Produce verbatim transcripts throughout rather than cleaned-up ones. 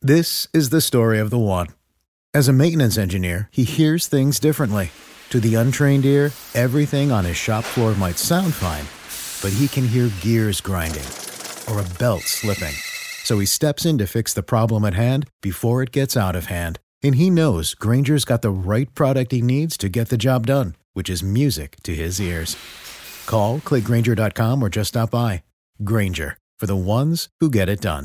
This is the story of the one. As a maintenance engineer, he hears things differently. To the untrained ear, everything on his shop floor might sound fine, but he can hear gears grinding or a belt slipping. So he steps in to fix the problem at hand before it gets out of hand. And he knows Grainger's got the right product he needs to get the job done, which is music to his ears. Call, click Grainger dot com, or just stop by. Grainger, for the ones who get it done.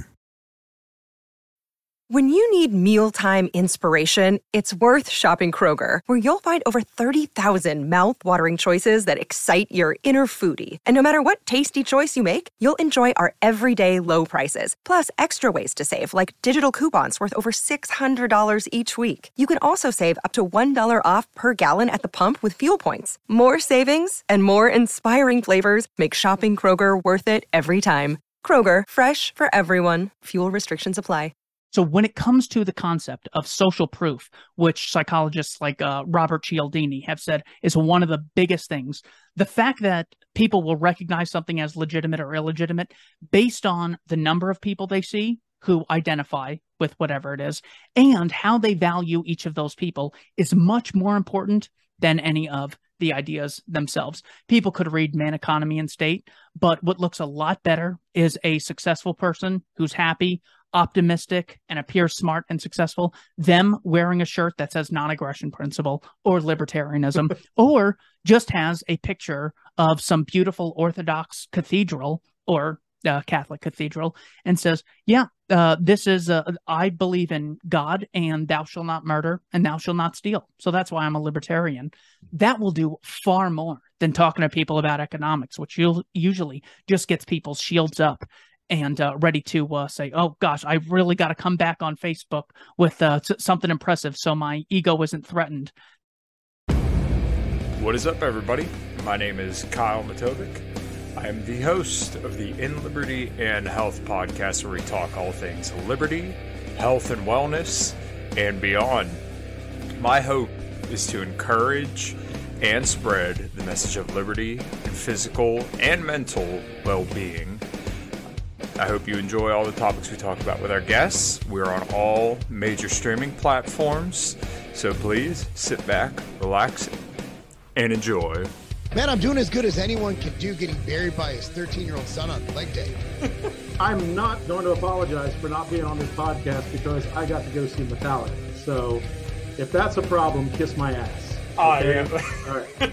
When you need mealtime inspiration, it's worth shopping Kroger, where you'll find over thirty thousand mouth-watering choices that excite your inner foodie. And no matter what tasty choice you make, you'll enjoy our everyday low prices, plus extra ways to save, like digital coupons worth over six hundred dollars each week. You can also save up to one dollar off per gallon at the pump with fuel points. More savings and more inspiring flavors make shopping Kroger worth it every time. Kroger, fresh for everyone. Fuel restrictions apply. So when it comes to the concept of social proof, which psychologists like uh, Robert Cialdini have said is one of the biggest things, the fact that people will recognize something as legitimate or illegitimate based on the number of people they see who identify with whatever it is and how they value each of those people is much more important than any of the ideas themselves. People could read Man, Economy, and State, but what looks a lot better is a successful person who's happy, optimistic, and appears smart and successful, them wearing a shirt that says non-aggression principle or libertarianism, or just has a picture of some beautiful Orthodox cathedral or uh, Catholic cathedral and says, yeah, uh, this is, uh, I believe in God and thou shalt not murder and thou shalt not steal. So that's why I'm a libertarian. That will do far more than talking to people about economics, which usually just gets people's shields up and uh, ready to uh, say, oh, gosh, I really got to come back on Facebook with uh, something impressive so my ego isn't threatened. What is up, everybody? My name is Kyle Matovic. I am the host of the In Liberty and Health podcast, where we talk all things liberty, health, and wellness, and beyond. My hope is to encourage and spread the message of liberty and physical and mental well-being. I hope you enjoy all the topics we talk about with our guests. We're on all major streaming platforms, so please sit back, relax, and enjoy. Man, I'm doing as good as anyone can do getting buried by his thirteen-year-old son on leg day. I'm not going to apologize for not being on this podcast because I got to go see Metallica. So if that's a problem, kiss my ass. Okay? Oh, yeah. All right.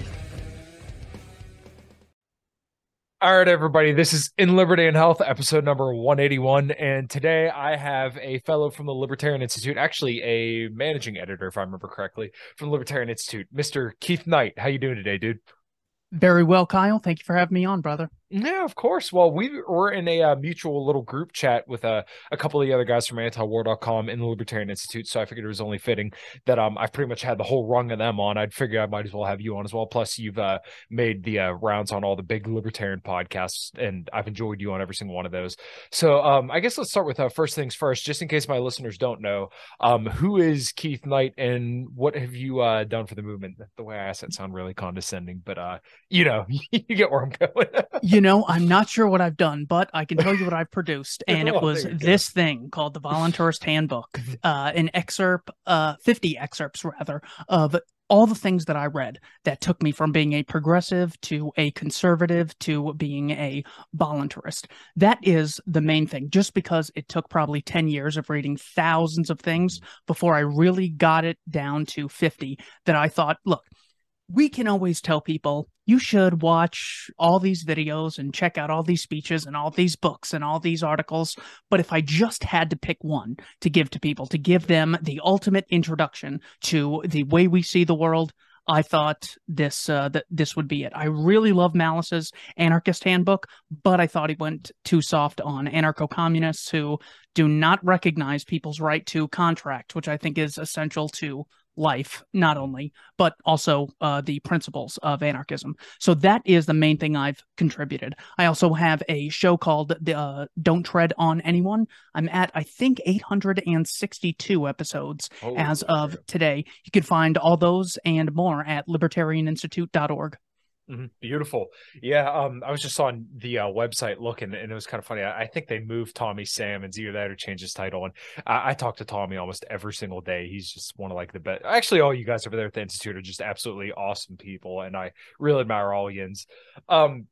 All right, everybody, this is In Liberty and Health, episode number one eighty-one, and today I have a fellow from the Libertarian Institute, actually a managing editor, if I remember correctly, from the Libertarian Institute, Mister Keith Knight. How you doing today, dude? Very well, Kyle. Thank you for having me on, brother. Yeah, of course. Well, we were in a uh, mutual little group chat with uh, a couple of the other guys from anti war dot com in the Libertarian Institute, so I figured it was only fitting that um I've pretty much had the whole rung of them on. I'd figure I might as well have you on as well. Plus, you've uh, made the uh, rounds on all the big libertarian podcasts, and I've enjoyed you on every single one of those. So um, I guess let's start with uh, first things first, just in case my listeners don't know. Um, who is Keith Knight, and what have you uh, done for the movement? The way I asked that sound really condescending, but uh, you know, you get where I'm going. You know, I'm not sure what I've done, but I can tell you what I've produced. And it Oh, was there you go. this thing called the Voluntarist Handbook, uh, an excerpt, uh, fifty excerpts rather, of all the things that I read that took me from being a progressive to a conservative to being a voluntarist. That is the main thing, just because it took probably ten years of reading thousands of things before I really got it down to fifty, that I thought, look, we can always tell people you should watch all these videos and check out all these speeches and all these books and all these articles. But if I just had to pick one to give to people, to give them the ultimate introduction to the way we see the world, I thought this uh, that this would be it. I really love Malice's Anarchist Handbook, but I thought he went too soft on anarcho-communists who do not recognize people's right to contract, which I think is essential to life, not only, but also uh, the principles of anarchism. So that is the main thing I've contributed. I also have a show called uh, Don't Tread on Anyone. I'm at, I think, eight hundred sixty-two episodes Oh, as of today. You can find all those and more at libertarian institute dot org. Mm-hmm. Beautiful. Yeah. Um, I was just on the uh, website looking, and it was kind of funny. I, I think they moved Tommy Salmons, either that or changed his title. And I, I talk to Tommy almost every single day. He's just one of like the best. Actually, all you guys over there at the Institute are just absolutely awesome people, and I really admire all yins. Um,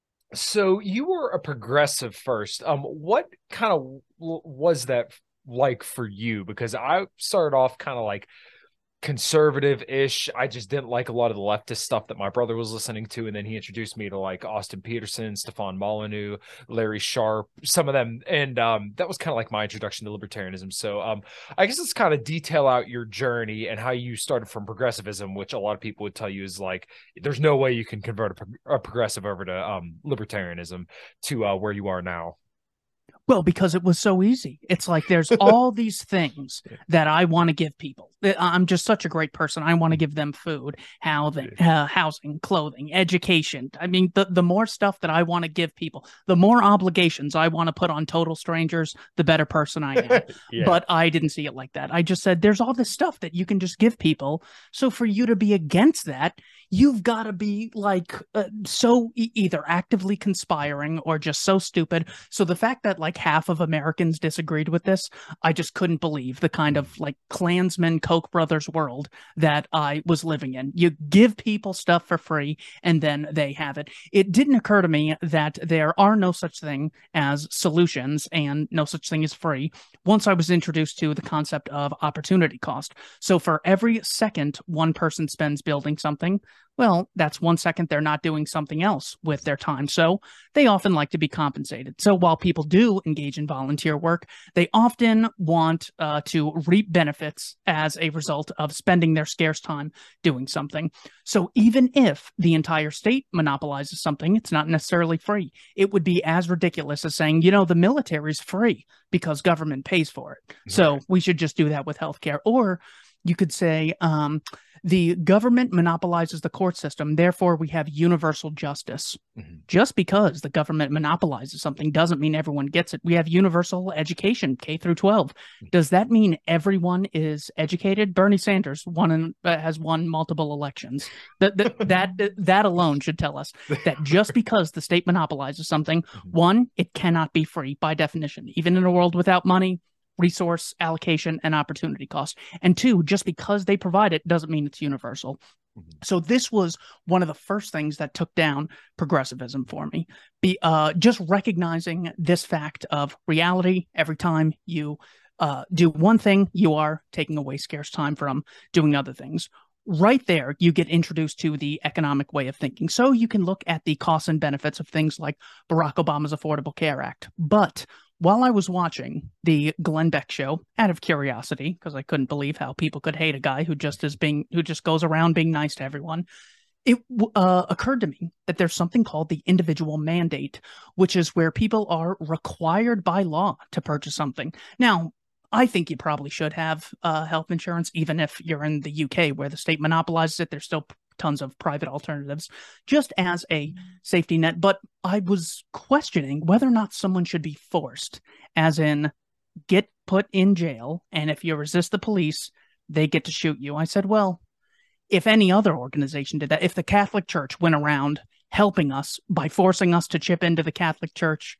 so you were a progressive first. Um, what kind of w- was that like for you? Because I started off kind of like conservative-ish. I just didn't like a lot of the leftist stuff that my brother was listening to, and then he introduced me to like Austin Peterson, Stefan Molyneux, Larry Sharp, some of them, and um that was kind of like my introduction to libertarianism. So um I guess let's kind of detail out your journey and how you started from progressivism, which a lot of people would tell you is like there's no way you can convert a, pro- a progressive over to um libertarianism, to uh where you are now. Well, because it was so easy. It's like there's all these things that I want to give people. I'm just such a great person. I want to give them food, housing, uh, housing, clothing, education. I mean, the, the more stuff that I want to give people, the more obligations I want to put on total strangers, the better person I am. Yeah. But I didn't see it like that. I just said, there's all this stuff that you can just give people. So for you to be against that, you've got to be like uh, so e- either actively conspiring or just so stupid. So the fact that like half of Americans disagreed with this, I just couldn't believe the kind of like Klansman, Koch brothers world that I was living in. You give people stuff for free and then they have it. It didn't occur to me that there are no such thing as solutions and no such thing as free once I was introduced to the concept of opportunity cost. So for every second one person spends building something, well, that's one second they're not doing something else with their time. So they often like to be compensated. So while people do engage in volunteer work, they often want uh, to reap benefits as a result of spending their scarce time doing something. So even if the entire state monopolizes something, it's not necessarily free. It would be as ridiculous as saying, you know, the military is free because government pays for it. Right. So we should just do that with healthcare. Or you could say, um, the government monopolizes the court system, therefore we have universal justice. Mm-hmm. Just because the government monopolizes something doesn't mean everyone gets it. We have universal education, K through twelve. Does that mean everyone is educated? Bernie Sanders won and uh, has won multiple elections. That that, that that alone should tell us that just because the state monopolizes something, mm-hmm. one, it cannot be free by definition. Even in a world without money, resource allocation, and opportunity cost. And two, just because they provide it doesn't mean it's universal. Mm-hmm. So this was one of the first things that took down progressivism for me. Be uh, just recognizing this fact of reality. Every time you uh, do one thing, you are taking away scarce time from doing other things. Right there, you get introduced to the economic way of thinking. So you can look at the costs and benefits of things like Barack Obama's Affordable Care Act. But while I was watching the Glenn Beck show, out of curiosity, because I couldn't believe how people could hate a guy who just is being who just goes around being nice to everyone, it uh, occurred to me that there's something called the individual mandate, which is where people are required by law to purchase something. Now, I think you probably should have uh, health insurance, even if you're in the U K where the state monopolizes it. There's still tons of private alternatives just as a safety net. But I was questioning whether or not someone should be forced, as in get put in jail. And if you resist the police, they get to shoot you. I said, well, if any other organization did that, if the Catholic Church went around helping us by forcing us to chip into the Catholic Church,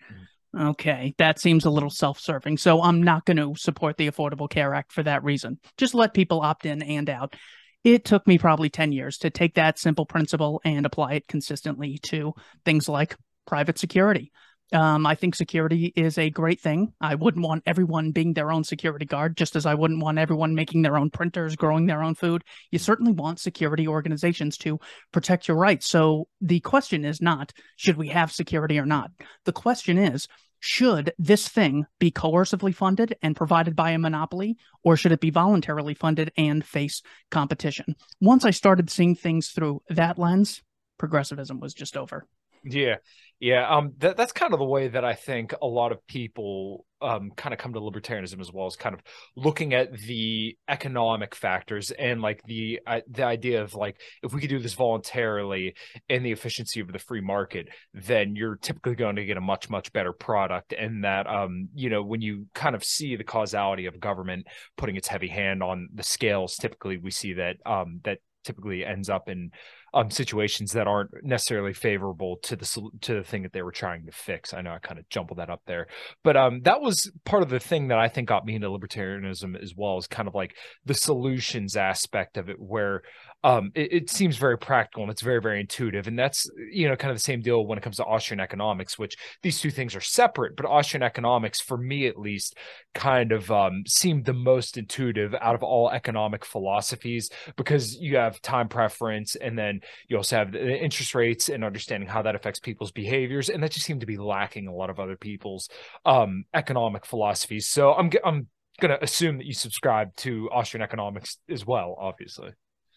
okay, that seems a little self-serving. So I'm not going to support the Affordable Care Act for that reason. Just let people opt in and out. It took me probably ten years to take that simple principle and apply it consistently to things like private security. Um, I think security is a great thing. I wouldn't want everyone being their own security guard, just as I wouldn't want everyone making their own printers, growing their own food. You certainly want security organizations to protect your rights. So the question is not, should we have security or not? The question is, should this thing be coercively funded and provided by a monopoly, or should it be voluntarily funded and face competition? Once I started seeing things through that lens, progressivism was just over. Yeah. Yeah. Um, that, that's kind of the way that I think a lot of people um, kind of come to libertarianism as well, as kind of looking at the economic factors and like the, uh, the idea of like, if we could do this voluntarily and the efficiency of the free market, then you're typically going to get a much, much better product. And that, um, you know, when you kind of see the causality of government putting its heavy hand on the scales, typically we see that, um, that typically ends up in um, situations that aren't necessarily favorable to the to the thing that they were trying to fix. I know I kind of jumbled that up there, but um, that was part of the thing that I think got me into libertarianism as well, as kind of like the solutions aspect of it, where um, it, it seems very practical and it's very, very intuitive. And that's, you know, kind of the same deal when it comes to Austrian economics, which these two things are separate, but Austrian economics, for me at least, kind of um, seemed the most intuitive out of all economic philosophies, because you have time preference, and then you also have the interest rates and understanding how that affects people's behaviors. And that just seemed to be lacking a lot of other people's um, economic philosophies. So I'm, I'm going to assume that you subscribe to Austrian economics as well, obviously.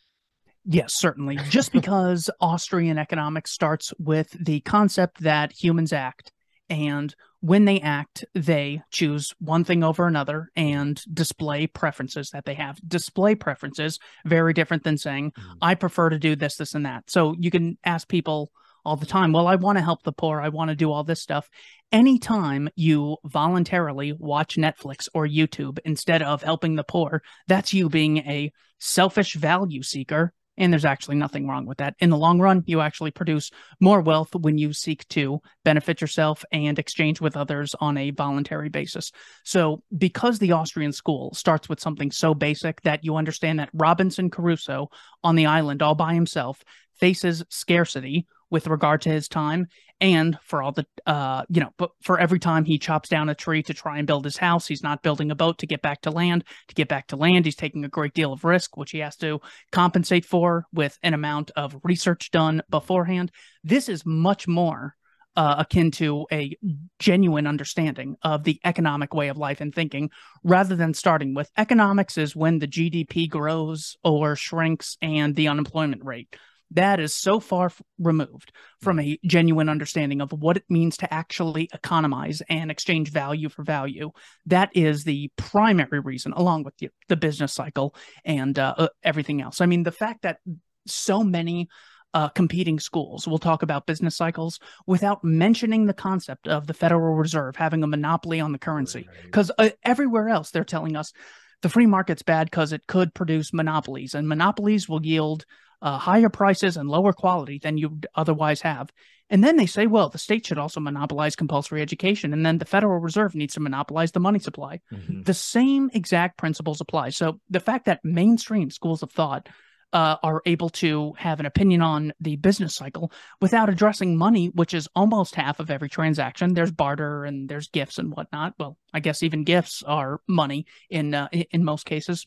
Yes, certainly. Just because Austrian economics starts with the concept that humans act, and when they act, they choose one thing over another and display preferences that they have. Display preferences, very different than saying, mm. I prefer to do this, this, and that. So you can ask people all the time, well, I want to help the poor, I want to do all this stuff. Anytime you voluntarily watch Netflix or YouTube instead of helping the poor, that's you being a selfish value seeker. And there's actually nothing wrong with that. In the long run, you actually produce more wealth when you seek to benefit yourself and exchange with others on a voluntary basis. So because the Austrian school starts with something so basic that you understand that Robinson Crusoe on the island all by himself faces scarcity with regard to his time, and for all the, uh, you know, but for every time he chops down a tree to try and build his house, he's not building a boat to get back to land. To get back to land, he's taking a great deal of risk, which he has to compensate for with an amount of research done beforehand. This is much more uh, akin to a genuine understanding of the economic way of life and thinking, rather than starting with economics is when the G D P grows or shrinks and the unemployment rate. That is so far f- removed from a genuine understanding of what it means to actually economize and exchange value for value. That is the primary reason, along with the, the business cycle and uh, uh, everything else. I mean, the fact that so many uh, competing schools will talk about business cycles without mentioning the concept of the Federal Reserve having a monopoly on the currency. Because uh, everywhere else, they're telling us the free market's bad because it could produce monopolies, and monopolies will yield Uh, higher prices and lower quality than you'd otherwise have. And then they say, well, the state should also monopolize compulsory education, and then the Federal Reserve needs to monopolize the money supply. Mm-hmm. The same exact principles apply. So the fact that mainstream schools of thought uh, are able to have an opinion on the business cycle without addressing money, which is almost half of every transaction. There's barter and there's gifts and whatnot. Well, I guess even gifts are money in uh, in most cases.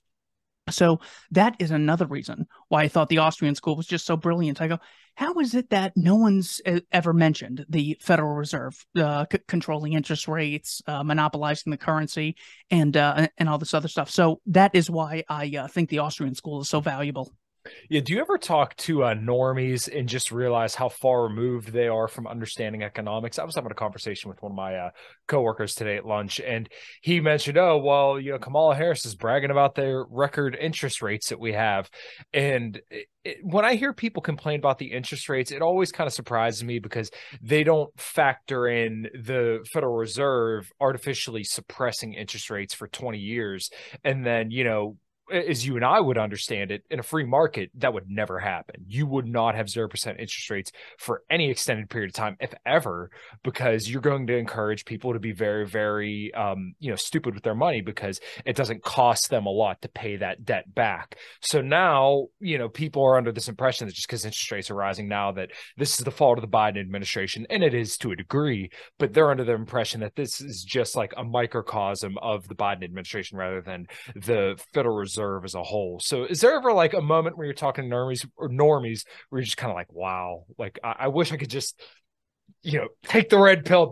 So that is another reason why I thought the Austrian school was just so brilliant. I go, how is it that no one's ever mentioned the Federal Reserve uh, c- controlling interest rates, uh, monopolizing the currency, and uh, and all this other stuff? So that is why I uh, think the Austrian school is so valuable. Yeah. Do you ever talk to uh, normies and just realize how far removed they are from understanding economics? I was having a conversation with one of my uh, coworkers today at lunch, and he mentioned, oh, well, you know, Kamala Harris is bragging about their record interest rates that we have. And it, it, when I hear people complain about the interest rates, it always kind of surprises me, because they don't factor in the Federal Reserve artificially suppressing interest rates for twenty years. And then, you know, as you and I would understand it, in a free market, that would never happen. You would not have zero percent interest rates for any extended period of time, if ever, because you're going to encourage people to be very, very, um, you know, stupid with their money, because it doesn't cost them a lot to pay that debt back. So now, you know, people are under this impression that just because interest rates are rising now, that this is the fault of the Biden administration, and it is to a degree, but they're under the impression that this is just like a microcosm of the Biden administration rather than the Federal Reserve as a whole. So is there ever like a moment where you're talking to normies or normies where you're just kind of like, wow, like I, I wish I could just, you know, take the red pill?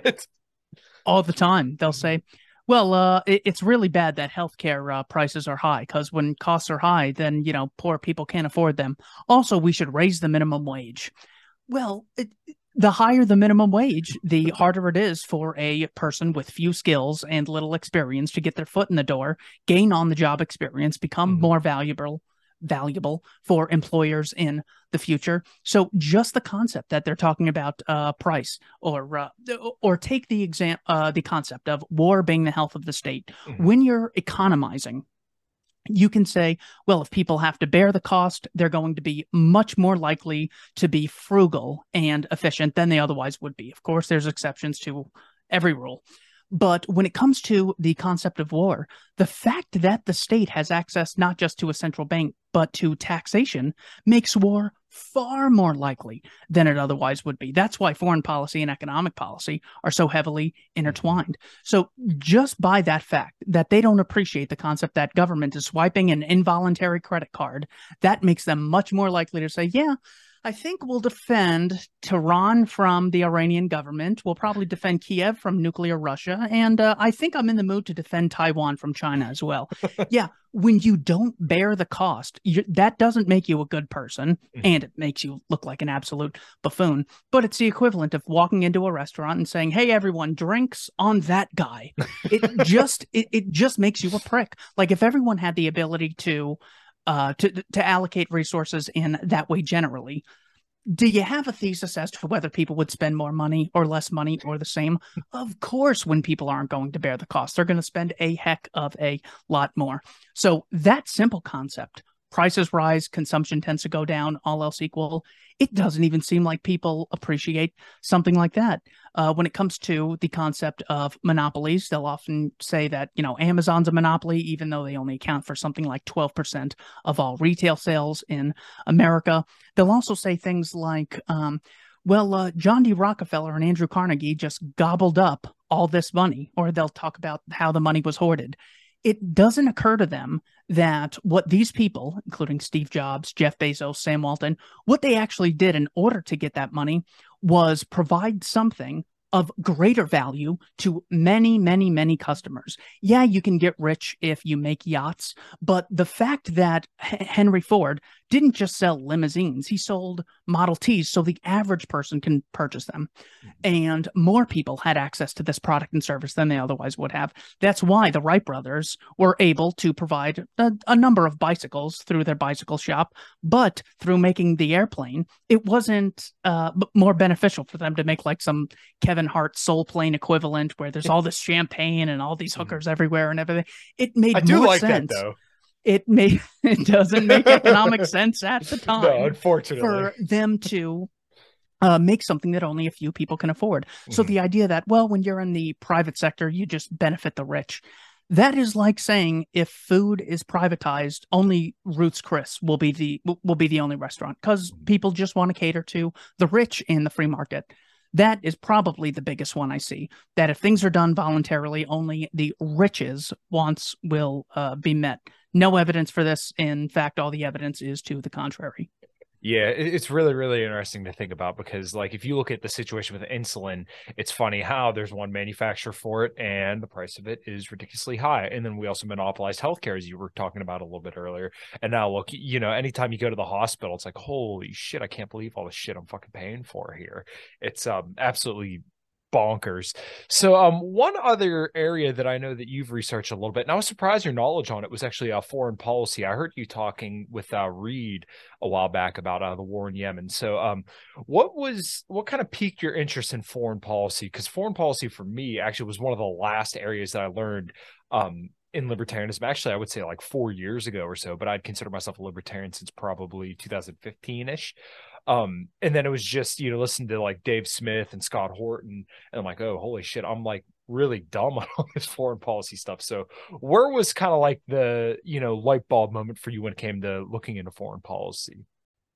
All the time. They'll say, well, uh, it, it's really bad that healthcare uh, prices are high, because when costs are high, then, you know, poor people can't afford them. Also, we should raise the minimum wage. Well, it, the higher the minimum wage, the harder it is for a person with few skills and little experience to get their foot in the door, gain on-the-job experience, become mm-hmm. more valuable, valuable for employers in the future. So just the concept that they're talking about uh, price, or uh, or take the exam, uh, the concept of war being the health of the state. Mm-hmm. When you're economizing you can say, well, if people have to bear the cost, they're going to be much more likely to be frugal and efficient than they otherwise would be. Of course, there's exceptions to every rule. But when it comes to the concept of war, the fact that the state has access not just to a central bank, but to taxation makes war far more likely than it otherwise would be. That's why foreign policy and economic policy are so heavily intertwined. So just by that fact that they don't appreciate the concept that government is swiping an involuntary credit card, that makes them much more likely to say, yeah, I think we'll defend Tehran from the Iranian government. We'll probably defend Kiev from nuclear Russia. And uh, I think I'm in the mood to defend Taiwan from China as well. Yeah, when you don't bear the cost, you, that doesn't make you a good person, mm-hmm. and it makes you look like an absolute buffoon. But it's the equivalent of walking into a restaurant and saying, hey, everyone, drinks on that guy. It just it, it just makes you a prick. Like if everyone had the ability to Uh, to to allocate resources in that way generally, do you have a thesis as to whether people would spend more money or less money or the same? Of course, when people aren't going to bear the cost, they're going to spend a heck of a lot more. So that simple concept, prices rise, consumption tends to go down, all else equal, it doesn't even seem like people appreciate something like that. Uh, when it comes to the concept of monopolies, they'll often say that, you know, Amazon's a monopoly, even though they only account for something like twelve percent of all retail sales in America. They'll also say things like, um, well, uh, John D. Rockefeller and Andrew Carnegie just gobbled up all this money, or they'll talk about how the money was hoarded. It doesn't occur to them that what these people, including Steve Jobs, Jeff Bezos, Sam Walton, what they actually did in order to get that money was provide something of greater value to many, many, many customers. Yeah, you can get rich if you make yachts, but the fact that H- Henry Ford didn't just sell limousines, he sold Model Ts so the average person can purchase them. And more people had access to this product and service than they otherwise would have. That's why the Wright brothers were able to provide a, a number of bicycles through their bicycle shop, but through making the airplane, it wasn't uh, more beneficial for them to make like some Kevin Hart Soul Plane equivalent where there's all this champagne and all these hookers everywhere and everything. It made I do more like sense. that though. It may it doesn't make economic sense at the time. No, unfortunately, for them to uh, make something that only a few people can afford. So Mm-hmm. the idea that, well, when you're in the private sector, you just benefit the rich. That is like saying if food is privatized, only Ruth's Chris will be the will be the only restaurant because people just want to cater to the rich in the free market. That is probably the biggest one I see, that if things are done voluntarily, only the rich's wants will uh, be met. No evidence for this. In fact, all the evidence is to the contrary. Yeah, it- it's really, really interesting to think about because, like, if you look at the situation with insulin, it's funny how there's one manufacturer for it and the price of it is ridiculously high. And then we also monopolized healthcare, as you were talking about a little bit earlier. And now, look, you know, anytime you go to the hospital, it's like, holy shit, I can't believe all the shit I'm fucking paying for here. It's um absolutely bonkers. So um one other area that I know that you've researched a little bit, and I was surprised your knowledge on it, was actually uh, foreign policy. I heard you talking with uh, Reed a while back about uh, the war in Yemen. So um what was what kind of piqued your interest in foreign policy? Because foreign policy for me actually was one of the last areas that I learned um in libertarianism. Actually, I would say like four years ago or so, but I'd consider myself a libertarian since probably two thousand fifteen ish. Um, and then it was just, you know, listen to like Dave Smith and Scott Horton, and I'm like, oh, holy shit, I'm like really dumb on all this foreign policy stuff. So where was kind of like the, you know, light bulb moment for you when it came to looking into foreign policy?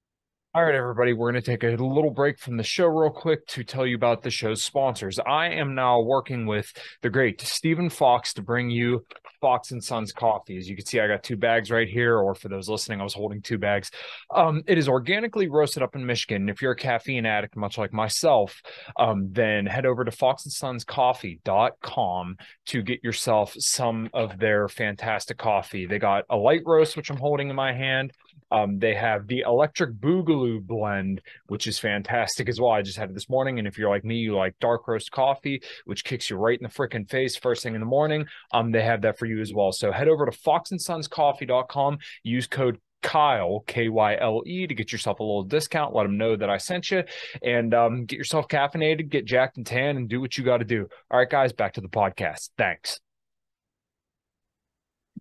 All right, everybody, we're going to take a little break from the show real quick to tell you about the show's sponsors. I am now working with the great Stephen Fox to bring you Fox and Sons coffee. As you can see, I got two bags right here, or for those listening, I was holding two bags. Um, it is organically roasted up in Michigan. If you're a caffeine addict, much like myself, um, then head over to fox and sons coffee dot com to get yourself some of their fantastic coffee. They got a light roast, which I'm holding in my hand. Um, they have the Electric Boogaloo blend, which is fantastic as well. I just had it this morning. And if you're like me, you like dark roast coffee, which kicks you right in the freaking face first thing in the morning. Um, they have that for you as well. So head over to fox and sons coffee dot com, use code Kyle, K Y L E, to get yourself a little discount. Let them know that I sent you, and um, get yourself caffeinated, get jacked and tan, and do what you got to do. All right, guys, back to the podcast. Thanks.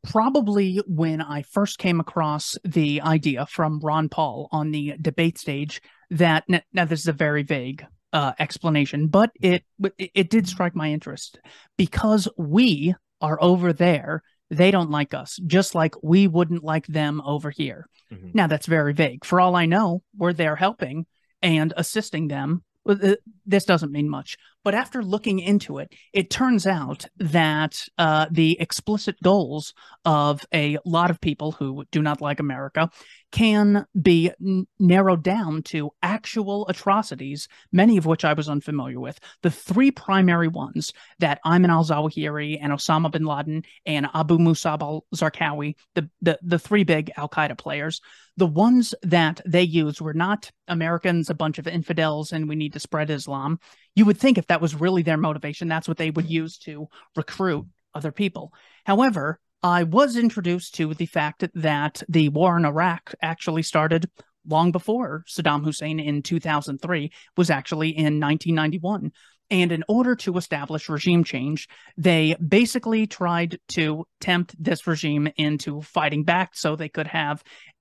probably when I first came across the idea from Ron Paul on the debate stage that, now this is a very vague uh, explanation, but it, it did strike my interest because we are over there. They don't like us, just like we wouldn't like them over here. Mm-hmm. Now, that's very vague. For all I know, we're there helping and assisting them. This doesn't mean much. But after looking into it, it turns out that uh, the explicit goals of a lot of people who do not like America can be n- narrowed down to actual atrocities, many of which I was unfamiliar with. The three primary ones that Ayman al-Zawahiri and Osama bin Laden and Abu Musab al-Zarqawi, the, the, the three big al-Qaeda players, the ones that they used were not Americans, a bunch of infidels, and we need to spread Islam. You would think if that was really their motivation, that's what they would use to recruit other people. However, I was introduced to the fact that the war in Iraq actually started long before Saddam Hussein in two thousand three, was actually in nineteen ninety-one. And in order to establish regime change, they basically tried to tempt this regime into fighting back so they could have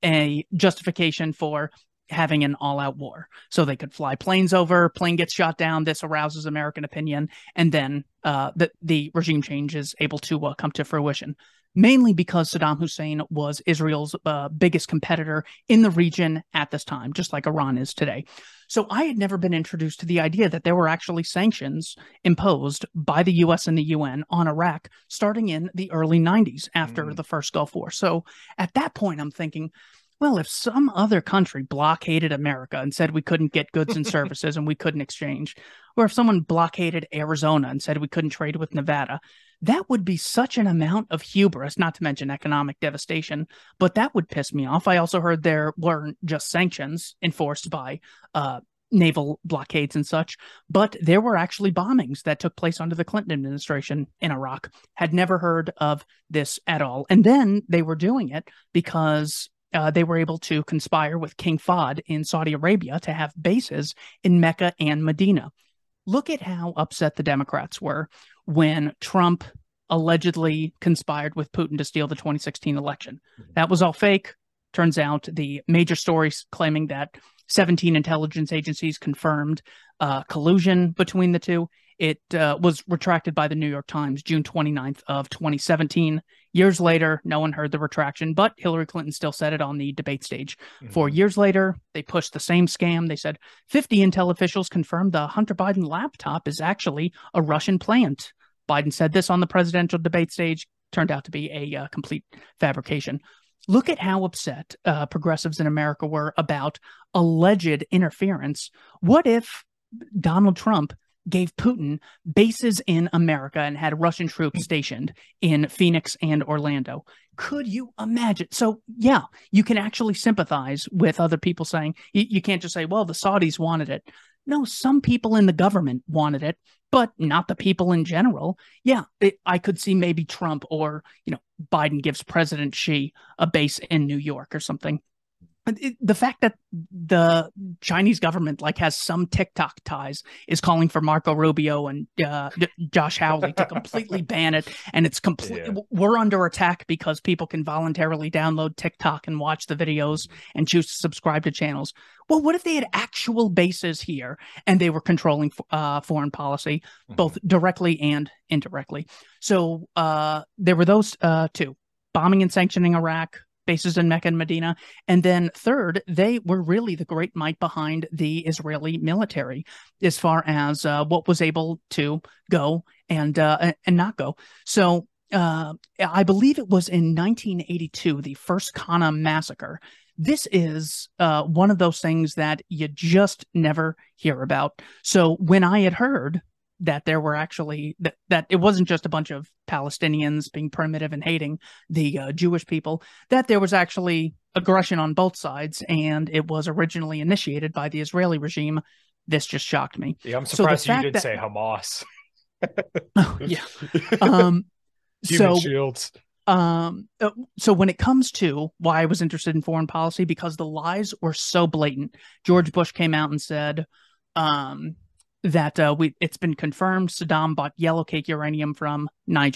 a justification for having an all-out war. So they could fly planes over, plane gets shot down, this arouses American opinion, and then uh, the, the regime change is able to uh, come to fruition. Mainly because Saddam Hussein was Israel's uh, biggest competitor in the region at this time, just like Iran is today. So I had never been introduced to the idea that there were actually sanctions imposed by the U S and the U N on Iraq starting in the early nineties after mm. the first Gulf War. So at that point, I'm thinking, well, if some other country blockaded America and said we couldn't get goods and services and we couldn't exchange, or if someone blockaded Arizona and said we couldn't trade with Nevada, that would be such an amount of hubris, not to mention economic devastation, but that would piss me off. I also heard there weren't just sanctions enforced by uh, naval blockades and such, but there were actually bombings that took place under the Clinton administration in Iraq. Had never heard of this at all. And then they were doing it because Uh, they were able to conspire with King Fahd in Saudi Arabia to have bases in Mecca and Medina. Look at how upset the Democrats were when Trump allegedly conspired with Putin to steal the twenty sixteen election. That was all fake. Turns out the major stories claiming that seventeen intelligence agencies confirmed uh, collusion between the two. It uh, was retracted by the New York Times June twenty-ninth of twenty seventeen. Years later, no one heard the retraction, but Hillary Clinton still said it on the debate stage. Mm-hmm. Four years later, they pushed the same scam. They said fifty intel officials confirmed the Hunter Biden laptop is actually a Russian plant. Biden said this on the presidential debate stage. Turned out to be a uh, complete fabrication. Look at how upset uh, progressives in America were about alleged interference. What if Donald Trump gave Putin bases in America and had Russian troops stationed in Phoenix and Orlando? Could you imagine? So, yeah, you can actually sympathize with other people saying, you, you can't just say, well, the Saudis wanted it. No, some people in the government wanted it, but not the people in general. Yeah, it, I could see maybe Trump or, you know, Biden gives President Xi a base in New York or something. It, the fact that the Chinese government like has some TikTok ties is calling for Marco Rubio and uh, Josh Hawley to completely ban it, and it's complete. Yeah. We're under attack because people can voluntarily download TikTok and watch the videos and choose to subscribe to channels. Well, what if they had actual bases here and they were controlling uh, foreign policy, mm-hmm. both directly and indirectly? So uh, there were those uh, two: bombing and sanctioning Iraq, bases in Mecca and Medina. And then third, they were really the great might behind the Israeli military as far as uh, what was able to go and uh, and not go. So uh, I believe it was in nineteen eighty-two, the first Qana massacre. This is uh, one of those things that you just never hear about. So when I had heard that there were actually that, that it wasn't just a bunch of Palestinians being primitive and hating the uh, Jewish people, that there was actually aggression on both sides, and it was originally initiated by the Israeli regime. This just shocked me. Yeah, I'm surprised so you didn't that, say Hamas. Oh, yeah. Um, Human so, shields. Um, so when it comes to why I was interested in foreign policy, because the lies were so blatant. George Bush came out and said, um, that uh, we it's been confirmed Saddam bought yellow cake uranium from Niger.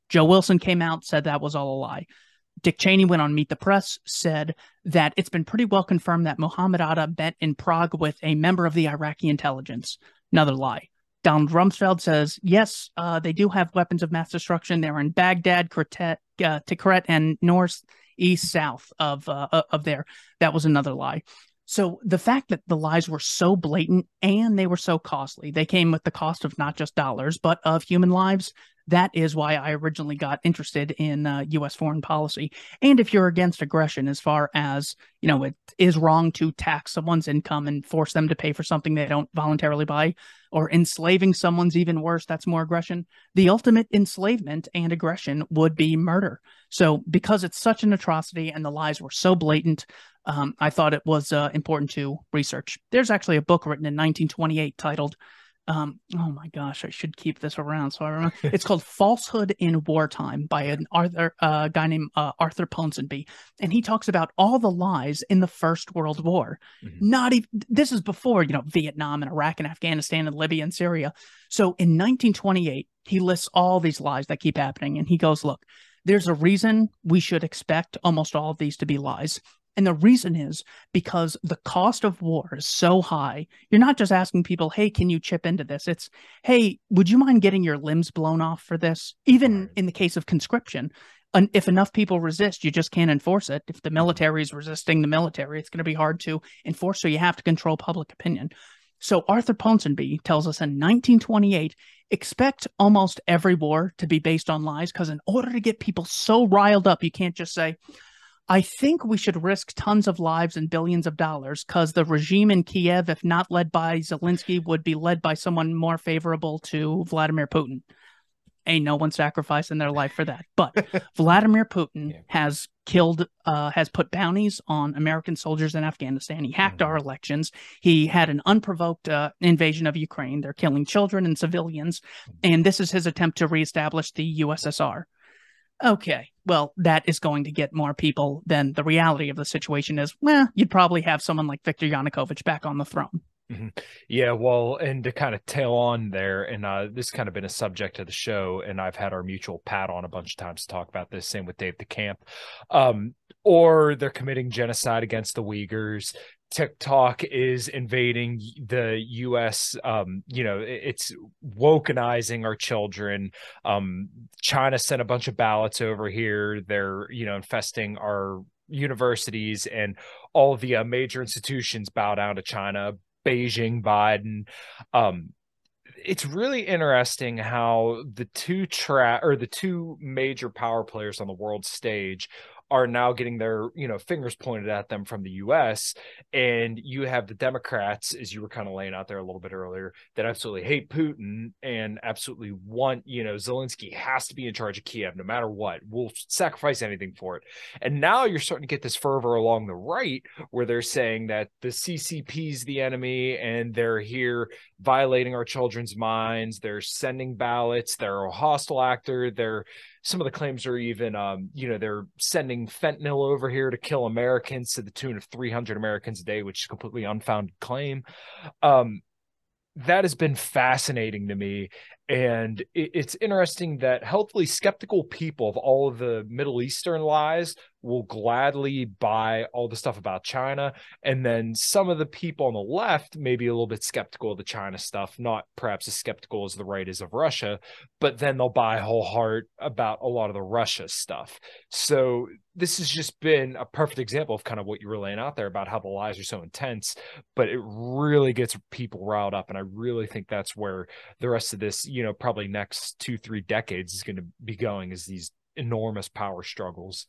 Joe Wilson came out, said that was all a lie. Dick Cheney went on Meet the Press, said that it's been pretty well confirmed that Mohammed Atta met in Prague with a member of the Iraqi intelligence. Another lie. Donald Rumsfeld says, yes, uh, they do have weapons of mass destruction. They're in Baghdad, Tikrit, uh, Tikrit and north, east, south of, uh, of there. That was another lie. So the fact that the lies were so blatant and they were so costly, they came with the cost of not just dollars, but of human lives. That is why I originally got interested in uh, U S foreign policy. And if you're against aggression, as far as, you know, it is wrong to tax someone's income and force them to pay for something they don't voluntarily buy, or enslaving someone's even worse, that's more aggression. The ultimate enslavement and aggression would be murder. So because it's such an atrocity and the lies were so blatant, um, I thought it was uh, important to research. There's actually a book written in nineteen twenty-eight titled Um, oh my gosh, I should keep this around so I remember. It's called Falsehood in Wartime by an Arthur, uh, guy named uh, Arthur Ponsonby. And he talks about all the lies in the First World War. Mm-hmm. Not even, this is before, you know, Vietnam and Iraq and Afghanistan and Libya and Syria. So in nineteen twenty-eight, he lists all these lies that keep happening. And he goes, look, there's a reason we should expect almost all of these to be lies. And the reason is because the cost of war is so high. You're not just asking people, hey, can you chip into this? It's, hey, would you mind getting your limbs blown off for this? Even right. in the case of conscription, and if enough people resist, you just can't enforce it. If the military is resisting the military, it's going to be hard to enforce. So you have to control public opinion. So Arthur Ponsonby tells us in nineteen twenty-eight, expect almost every war to be based on lies, because in order to get people so riled up, you can't just say, I think we should risk tons of lives and billions of dollars because the regime in Kiev, if not led by Zelensky, would be led by someone more favorable to Vladimir Putin. Ain't no one sacrificing their life for that. But Vladimir Putin yeah. has killed, uh, has put bounties on American soldiers in Afghanistan. He hacked mm-hmm. our elections. He had an unprovoked uh, invasion of Ukraine. They're killing children and civilians. Mm-hmm. And this is his attempt to reestablish the U S S R. Okay, well, that is going to get more people than the reality of the situation is. Well, you'd probably have someone like Viktor Yanukovych back on the throne. Mm-hmm. Yeah, well, and to kind of tail on there, and uh, this has kind of been a subject of the show, and I've had our mutual Pat on a bunch of times to talk about this, same with Dave DeCamp, um, or they're committing genocide against the Uyghurs. TikTok is invading the U S, um, you know, it's wokenizing our children. Um, China sent a bunch of ballots over here. They're, you know, infesting our universities, and all of the uh, major institutions bow down to China. Beijing, Biden. Um, it's really interesting how the two tra- or the two major power players on the world stage are now getting their, you know, fingers pointed at them from the U S. And you have the Democrats, as you were kind of laying out there a little bit earlier, that absolutely hate Putin and absolutely want, you know, Zelensky has to be in charge of Kiev no matter what. We'll sacrifice anything for it. And now you're starting to get this fervor along the right where they're saying that the C C P is the enemy and they're here violating our children's minds. They're sending ballots. They're a hostile actor. They're Some of the claims are even, um, you know, they're sending fentanyl over here to kill Americans to the tune of three hundred Americans a day, which is a completely unfounded claim. Um, that has been fascinating to me. And it, it's interesting that healthily skeptical people of all of the Middle Eastern lies will gladly buy all the stuff about China. And then some of the people on the left may be a little bit skeptical of the China stuff, not perhaps as skeptical as the right is of Russia, but then they'll buy whole heart about a lot of the Russia stuff. So this has just been a perfect example of kind of what you were laying out there about how the lies are so intense, but it really gets people riled up. And I really think that's where the rest of this, you know, probably next two, three decades is going to be going, is these enormous power struggles.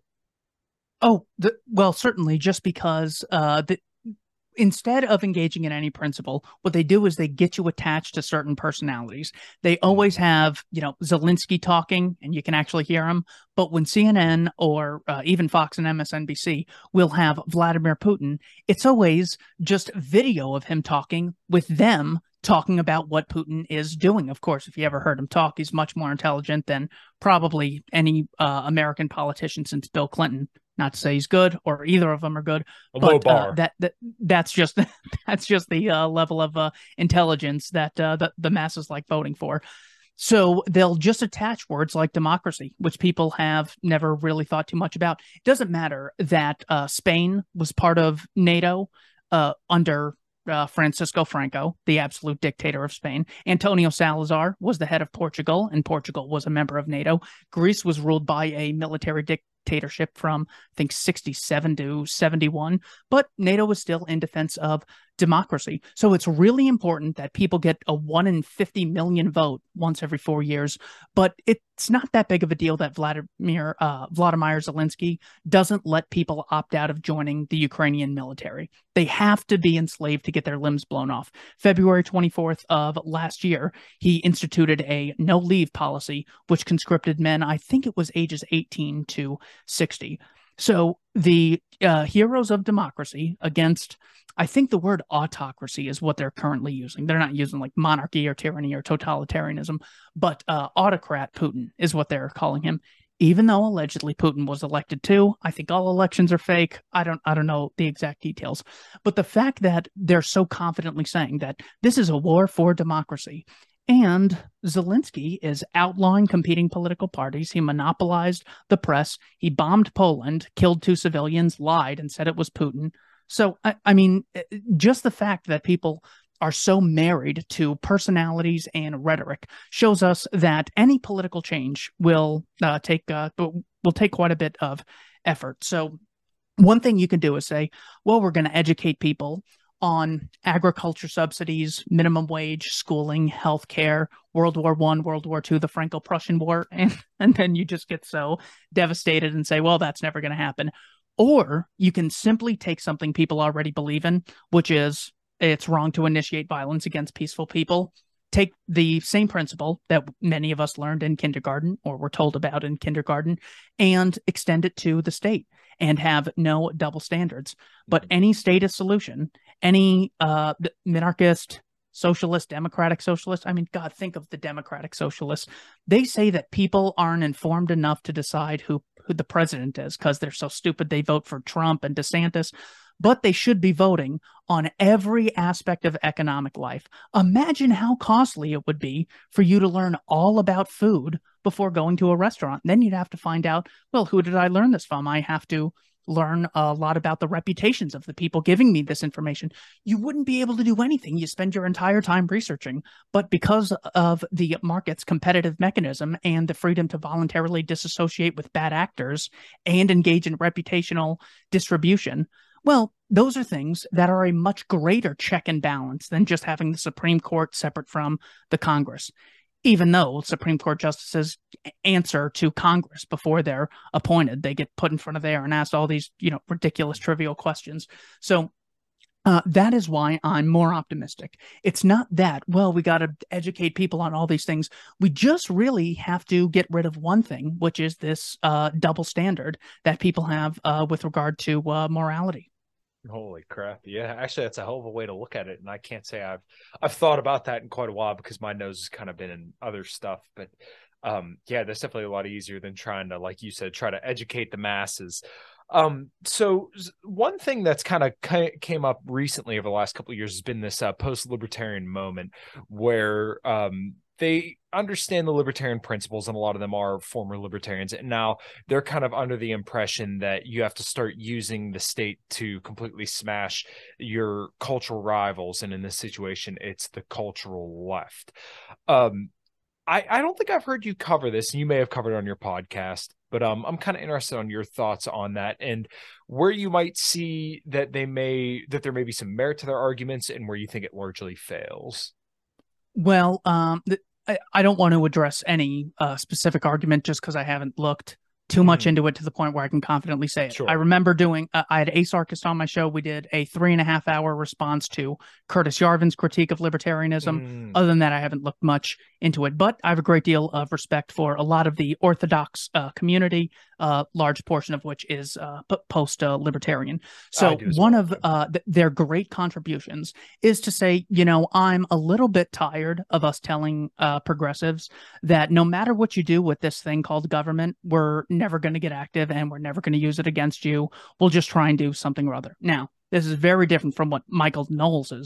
Oh, the, well, certainly, just because uh, the, instead of engaging in any principle, what they do is they get you attached to certain personalities. They always have, you know, Zelensky talking, and you can actually hear him. But when C N N or uh, even Fox and M S N B C will have Vladimir Putin, it's always just video of him talking with them talking about what Putin is doing. Of course, if you ever heard him talk, he's much more intelligent than probably any uh, American politician since Bill Clinton. Not to say he's good, or either of them are good, a but low bar. Uh, that that that's just that's just the uh, level of uh, intelligence that uh, the the masses like voting for. So they'll just attach words like democracy, which people have never really thought too much about. It doesn't matter that uh, Spain was part of NATO uh, under uh, Francisco Franco, the absolute dictator of Spain. Antonio Salazar was the head of Portugal, and Portugal was a member of NATO. Greece was ruled by a military dictatorship from, I think, sixty-seven to seventy-one, but NATO was still in defense of democracy. So it's really important that people get a one in fifty million vote once every four years. But it's not that big of a deal that Vladimir uh, Vladimir Zelensky doesn't let people opt out of joining the Ukrainian military. They have to be enslaved to get their limbs blown off. February twenty-fourth of last year, he instituted a no-leave policy, which conscripted men, I think it was ages eighteen to sixty. So the uh, heroes of democracy against, I think the word autocracy is what they're currently using. They're not using like monarchy or tyranny or totalitarianism, but uh, autocrat Putin is what they're calling him. Even though allegedly Putin was elected too, I think all elections are fake. I don't, I don't know the exact details, but the fact that they're so confidently saying that this is a war for democracy. And Zelensky is outlawing competing political parties. He monopolized the press. He bombed Poland, killed two civilians, lied, and said it was Putin. So, I, I mean, just the fact that people are so married to personalities and rhetoric shows us that any political change will uh, take uh, will take quite a bit of effort. So one thing you can do is say, well, we're going to educate people on agriculture subsidies, minimum wage, schooling, healthcare, World War One, World War Two, the Franco-Prussian War, and, and then you just get so devastated and say, well, that's never going to happen. Or you can simply take something people already believe in, which is it's wrong to initiate violence against peaceful people. Take the same principle that many of us learned in kindergarten or were told about in kindergarten and extend it to the state and have no double standards. But any statist solution, any uh, minarchist, socialist, democratic socialist, I mean, God, think of the democratic socialists. They say that people aren't informed enough to decide who, who the president is because they're so stupid they vote for Trump and DeSantis. But they should be voting on every aspect of economic life. Imagine how costly it would be for you to learn all about food before going to a restaurant. Then you'd have to find out, well, who did I learn this from? I have to learn a lot about the reputations of the people giving me this information. You wouldn't be able to do anything. You spend your entire time researching. But because of the market's competitive mechanism and the freedom to voluntarily disassociate with bad actors and engage in reputational distribution, well, those are things that are a much greater check and balance than just having the Supreme Court separate from the Congress, even though Supreme Court justices answer to Congress before they're appointed. They get put in front of there and asked all these, you know, ridiculous, trivial questions. So uh, that is why I'm more optimistic. It's not that, well, we got to educate people on all these things. We just really have to get rid of one thing, which is this uh, double standard that people have uh, with regard to uh, morality. Holy crap. Yeah, actually, that's a hell of a way to look at it. And I can't say I've I've thought about that in quite a while because my nose has kind of been in other stuff. But um, yeah, that's definitely a lot easier than trying to, like you said, try to educate the masses. Um, so one thing that's kind of came up recently over the last couple of years has been this uh, post-libertarian moment where um, they understand the libertarian principles, and a lot of them are former libertarians. And now they're kind of under the impression that you have to start using the state to completely smash your cultural rivals. And in this situation, it's the cultural left. Um, I, I don't think I've heard you cover this, and you may have covered it on your podcast, but um, I'm kind of interested on your thoughts on that and where you might see that they may, that there may be some merit to their arguments and where you think it largely fails. Well, um, th- I, I don't want to address any uh, specific argument just because I haven't looked too much mm-hmm. into it to the point where I can confidently say it. Sure. I remember doing, uh, I had Ace Archist on my show. We did a three and a half hour response to Curtis Yarvin's critique of libertarianism. Mm. Other than that, I haven't looked much into it, but I have a great deal of respect for a lot of the Orthodox uh, community, a uh, large portion of which is uh, p- post-libertarian. Uh, so one well. of uh, th- their great contributions is to say, you know, I'm a little bit tired of us telling uh, progressives that no matter what you do with this thing called government, we're never going to get active and we're never going to use it against you. We'll just try and do something or other. Now, this is very different from what Michael Knowles's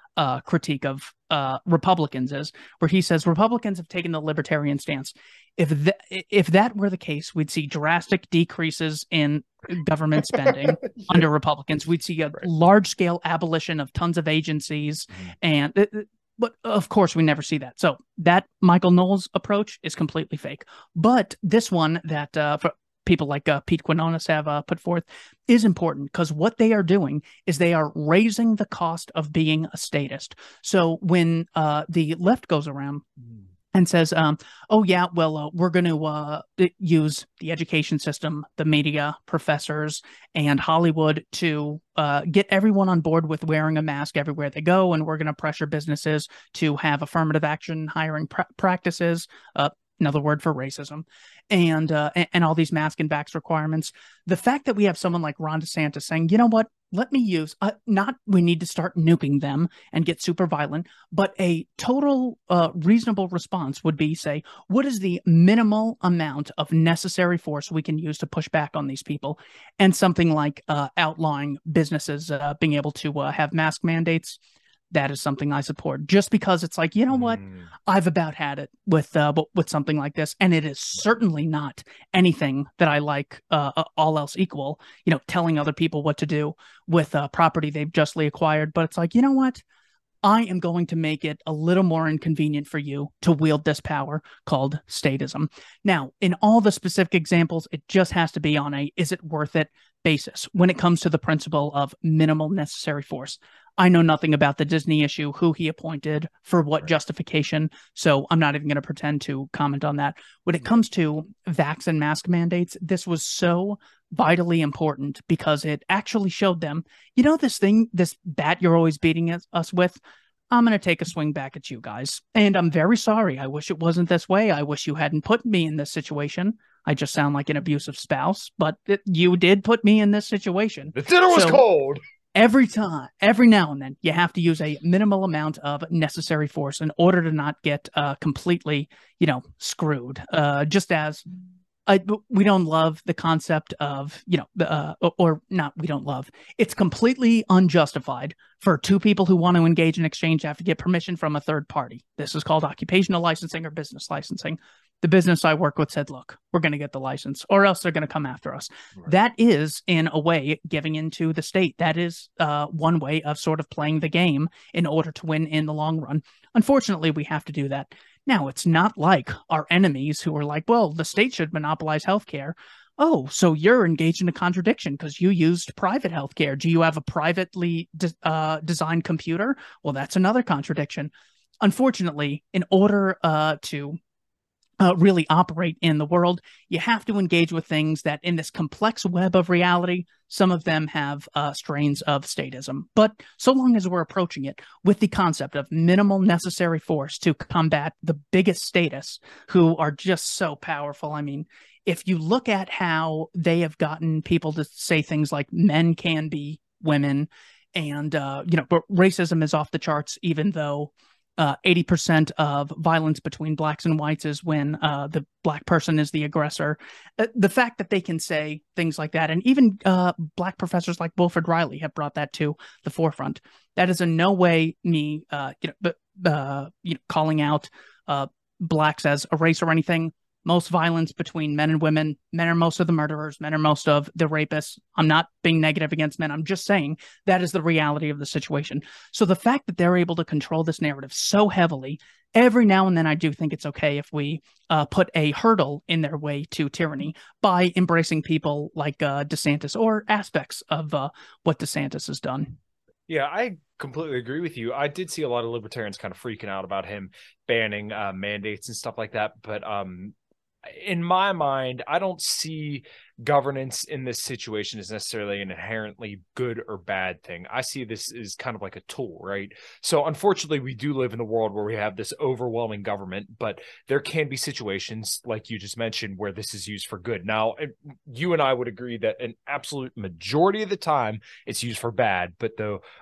uh, critique of uh, Republicans is, where he says Republicans have taken the libertarian stance. If th- if that were the case, we'd see drastic decreases in government spending yeah. under Republicans. We'd see a right. large-scale abolition of tons of agencies, mm-hmm. and uh, but of course we never see that. So that Michael Knowles approach is completely fake. But this one that uh, for people like uh, Pete Quinones have uh, put forth is important, because what they are doing is they are raising the cost of being a statist. So when uh, the left goes around mm. and says, um, oh, yeah, well, uh, we're going to uh, use the education system, the media, professors, and Hollywood to uh, get everyone on board with wearing a mask everywhere they go, and we're going to pressure businesses to have affirmative action hiring pr- practices, uh, another word for racism, and, uh, and and all these mask and vax requirements. The fact that we have someone like Ron DeSantis saying, you know what, let me use, uh, not we need to start nuking them and get super violent, but a total uh, reasonable response would be, say, what is the minimal amount of necessary force we can use to push back on these people? And something like uh, outlawing businesses uh, being able to uh, have mask mandates. That is something I support, just because it's like, you know what, mm. I've about had it with uh, with something like this, and it is certainly not anything that I like, uh, all else equal, you know, telling other people what to do with uh, property they've justly acquired. But it's like, you know what, I am going to make it a little more inconvenient for you to wield this power called statism. Now, in all the specific examples, it just has to be on a is it worth it basis when it comes to the principle of minimal necessary force. I know nothing about the Disney issue, who he appointed for what right. justification, so I'm not even going to pretend to comment on that. When it comes to vax and mask mandates, this was so vitally important because it actually showed them, you know, this thing, this bat you're always beating us with, I'm going to take a swing back at you guys. And I'm very sorry. I wish it wasn't this way. I wish you hadn't put me in this situation. I just sound like an abusive spouse, but it, you did put me in this situation. The dinner was so, cold. Every time, every now and then, you have to use a minimal amount of necessary force in order to not get uh, completely, you know, screwed. Uh, just as I, we don't love the concept of, you know, the, uh, or, or not, we don't love. It's completely unjustified for two people who want to engage in exchange to have to get permission from a third party. This is called occupational licensing or business licensing. The business I work with said, look, we're going to get the license or else they're going to come after us. Right. That is, in a way, giving into the state. That is uh, one way of sort of playing the game in order to win in the long run. Unfortunately, we have to do that. Now, it's not like our enemies who are like, well, the state should monopolize healthcare. Oh, so you're engaged in a contradiction because you used private healthcare. Do you have a privately de- uh, designed computer? Well, that's another contradiction. Unfortunately, in order uh, to Uh, really operate in the world, you have to engage with things that in this complex web of reality, some of them have uh, strains of statism. But so long as we're approaching it with the concept of minimal necessary force to combat the biggest statists who are just so powerful. I mean, if you look at how they have gotten people to say things like men can be women and, uh, you know, racism is off the charts, even though Uh, eighty percent of violence between blacks and whites is when uh, the black person is the aggressor. Uh, the fact that they can say things like that, and even uh, black professors like Wilfred Riley have brought that to the forefront. That is in no way me, uh, you know, uh, you know, calling out uh, blacks as a race or anything. Most violence between men and women, men are most of the murderers, men are most of the rapists. I'm not being negative against men. I'm just saying that is the reality of the situation. So the fact that they're able to control this narrative so heavily, every now and then I do think it's okay if we uh, put a hurdle in their way to tyranny by embracing people like uh, DeSantis or aspects of uh, what DeSantis has done. Yeah, I completely agree with you. I did see a lot of libertarians kind of freaking out about him banning uh, mandates and stuff like that. But um, in my mind, I don't see governance in this situation as necessarily an inherently good or bad thing. I see this as kind of like a tool, right? So unfortunately, we do live in a world where we have this overwhelming government, but there can be situations like you just mentioned where this is used for good. Now, you and I would agree that an absolute majority of the time it's used for bad, but the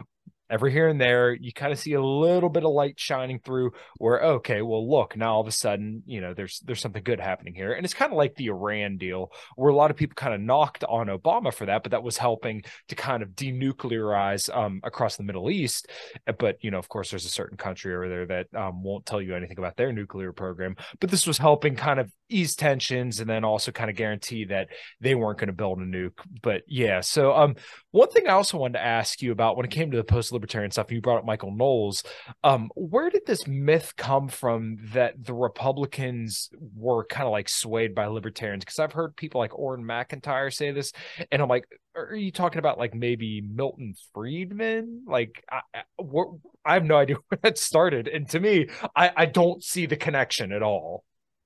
every here and there, you kind of see a little bit of light shining through where, okay, well, look, now all of a sudden, you know, there's there's something good happening here. And it's kind of like the Iran deal, where a lot of people kind of knocked on Obama for that, but that was helping to kind of denuclearize um, across the Middle East. But, you know, of course, there's a certain country over there that um, won't tell you anything about their nuclear program. But this was helping kind of ease tensions and then also kind of guarantee that they weren't going to build a nuke. But yeah, so um, one thing I also wanted to ask you about when it came to the post-libertarian stuff, you brought up Michael Knowles. Um, where did this myth come from that the Republicans were kind of like swayed by libertarians? Because I've heard people like Orrin McIntyre say this, and I'm like, are you talking about like maybe Milton Friedman? Like, I, I, I have no idea where that started. And to me, I, I don't see the connection at all.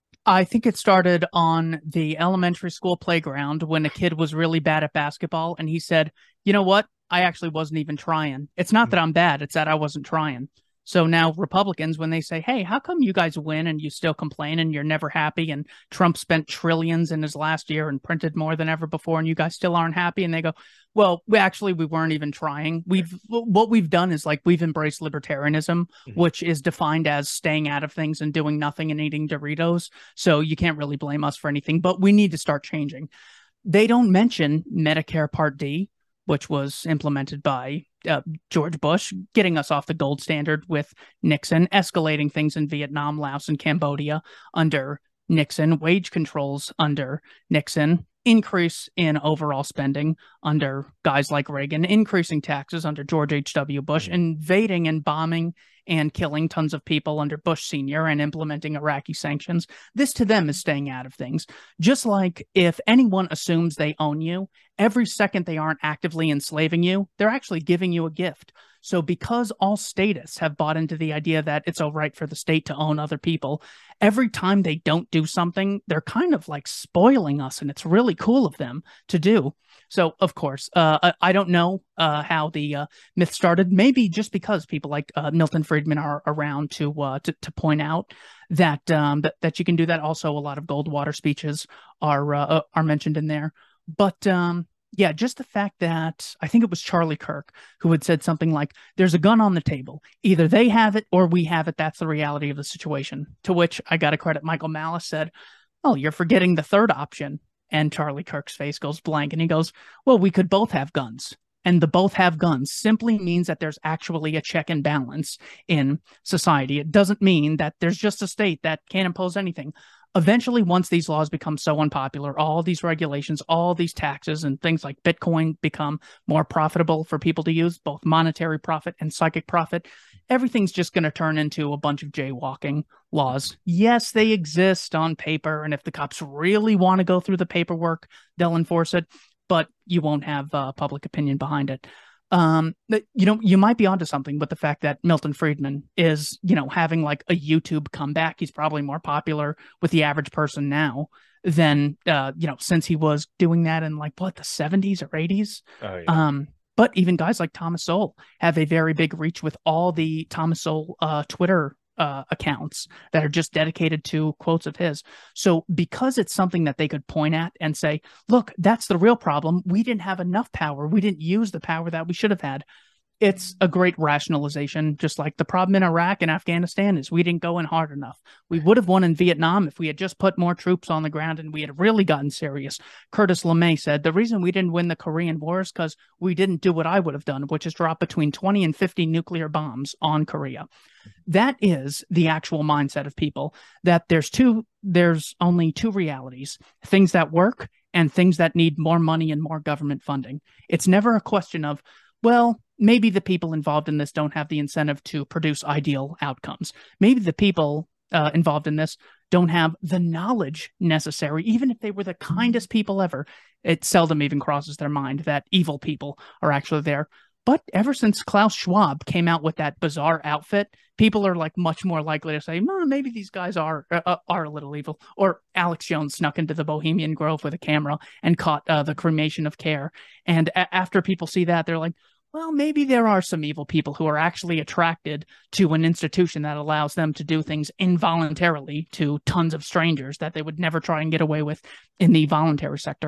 I think it started on the elementary school playground when a kid was really bad at basketball and he said, you know what? I actually wasn't even trying. It's not that I'm bad. It's that I wasn't trying. So now Republicans, when they say, hey, how come you guys win and you still complain and you're never happy, and Trump spent trillions in his last year and printed more than ever before and you guys still aren't happy? And they go, well, we actually, we weren't even trying. We've, what we've done is like, we've embraced libertarianism, mm-hmm. which is defined as staying out of things and doing nothing and eating Doritos. So you can't really blame us for anything, but we need to start changing. They don't mention Medicare Part D, which was implemented by uh, George Bush, getting us off the gold standard with Nixon, escalating things in Vietnam, Laos, and Cambodia under Nixon, wage controls under Nixon, increase in overall spending under guys like Reagan, increasing taxes under George H W. Bush, mm-hmm. invading and bombing and killing tons of people under Bush Senior, and implementing Iraqi sanctions. This to them is staying out of things. Just like if anyone assumes they own you, every second they aren't actively enslaving you, they're actually giving you a gift. So because all statists have bought into the idea that it's all right for the state to own other people, every time they don't do something, they're kind of like spoiling us, and it's really cool of them to do. So, of course, uh, I, I don't know uh, how the uh, myth started. Maybe just because people like uh, Milton Friedman are around to uh, to, to point out that, um, that that you can do that. Also, a lot of Goldwater speeches are uh, are mentioned in there. But um, yeah, just the fact that I think it was Charlie Kirk who had said something like, "There's a gun on the table. Either they have it or we have it. That's the reality of the situation." To which I got to credit Michael Malice said, "Oh, you're forgetting the third option." And Charlie Kirk's face goes blank and he goes, well, we could both have guns. And the both have guns simply means that there's actually a check and balance in society. It doesn't mean that there's just a state that can't impose anything. Eventually, once these laws become so unpopular, all these regulations, all these taxes and things like Bitcoin become more profitable for people to use, both monetary profit and psychic profit, everything's just going to turn into a bunch of jaywalking laws. Yes, they exist on paper, and if the cops really want to go through the paperwork, they'll enforce it, but you won't have uh, public opinion behind it. Um, but, you know, you might be onto something with the fact that Milton Friedman is, you know, having like a YouTube comeback. He's probably more popular with the average person now than, uh, you know, since he was doing that in like, what, the seventies or eighties? Oh, yeah. Um, but even guys like Thomas Sowell have a very big reach with all the Thomas Sowell uh, Twitter Uh, accounts that are just dedicated to quotes of his. So because it's something that they could point at and say, look, that's the real problem. We didn't have enough power. We didn't use the power that we should have had. It's a great rationalization, just like the problem in Iraq and Afghanistan is we didn't go in hard enough. We would have won in Vietnam if we had just put more troops on the ground and we had really gotten serious. Curtis LeMay said, the reason we didn't win the Korean War is because we didn't do what I would have done, which is drop between twenty and fifty nuclear bombs on Korea. That is the actual mindset of people, that there's two, there's only two realities, things that work and things that need more money and more government funding. It's never a question of, well, maybe the people involved in this don't have the incentive to produce ideal outcomes. Maybe the people uh, involved in this don't have the knowledge necessary, even if they were the kindest people ever. It seldom even crosses their mind that evil people are actually there. But ever since Klaus Schwab came out with that bizarre outfit, people are like much more likely to say, oh, maybe these guys are uh, are a little evil. Or Alex Jones snuck into the Bohemian Grove with a camera and caught uh, the cremation of care. And a- after people see that, they're like, well, maybe there are some evil people who are actually attracted to an institution that allows them to do things involuntarily to tons of strangers that they would never try and get away with in the voluntary sector.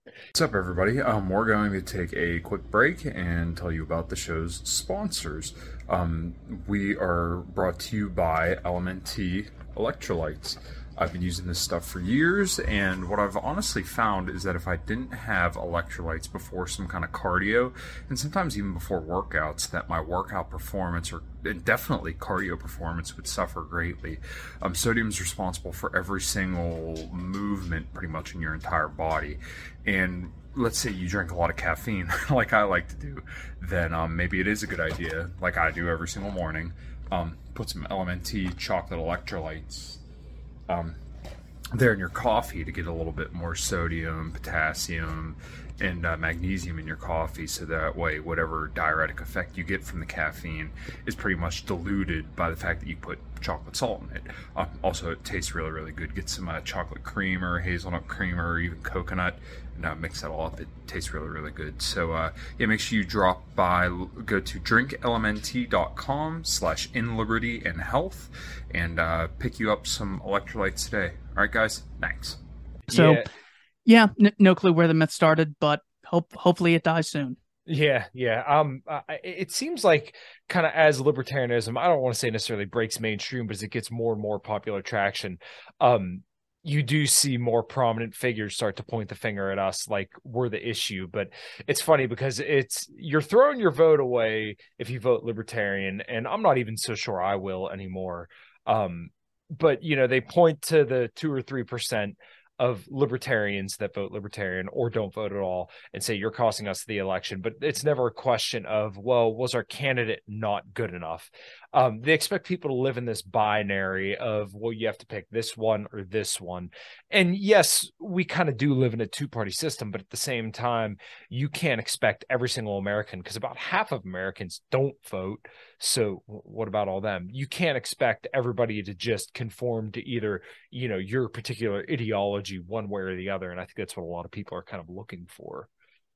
What's up, everybody? Um, we're going to take a quick break and tell you about the show's sponsors. Um, we are brought to you by Element T Electrolytes. I've been using this stuff for years, and what I've honestly found is that if I didn't have electrolytes before some kind of cardio, and sometimes even before workouts, that my workout performance, or and definitely cardio performance, would suffer greatly. Um, sodium is responsible for every single movement pretty much in your entire body, and let's say you drink a lot of caffeine, like I like to do, then um, maybe it is a good idea, like I do every single morning, um, put some L M N T chocolate electrolytes Um, there in your coffee to get a little bit more sodium, potassium, and uh, magnesium in your coffee, so that way whatever diuretic effect you get from the caffeine is pretty much diluted by the fact that you put chocolate salt in it. Um, also, it tastes really, really good. Get some uh, chocolate cream or hazelnut cream or even coconut, and uh, mix that all up. It tastes really, really good. So uh, yeah, make sure you drop by, go to drinklmnt.com slash inliberty and health and uh, pick you up some electrolytes today. All right, guys, thanks. So Yeah. yeah, n- no clue where the myth started, but hope hopefully it dies soon. Yeah, yeah. Um, uh, it seems like kind of as libertarianism, I don't want to say necessarily breaks mainstream, but as it gets more and more popular traction, um, you do see more prominent figures start to point the finger at us like we're the issue. But it's funny because it's you're throwing your vote away if you vote libertarian, and I'm not even so sure I will anymore. Um, but you know, they point to the two or three percent of libertarians that vote libertarian or don't vote at all and say you're costing us the election. But it's never a question of, well, was our candidate not good enough? Um, they expect people to live in this binary of, well, you have to pick this one or this one. And yes, we kind of do live in a two-party system, but at the same time, you can't expect every single American, because about half of Americans don't vote. So what about all them? You can't expect everybody to just conform to either, you know, your particular ideology one way or the other. And I think that's what a lot of people are kind of looking for.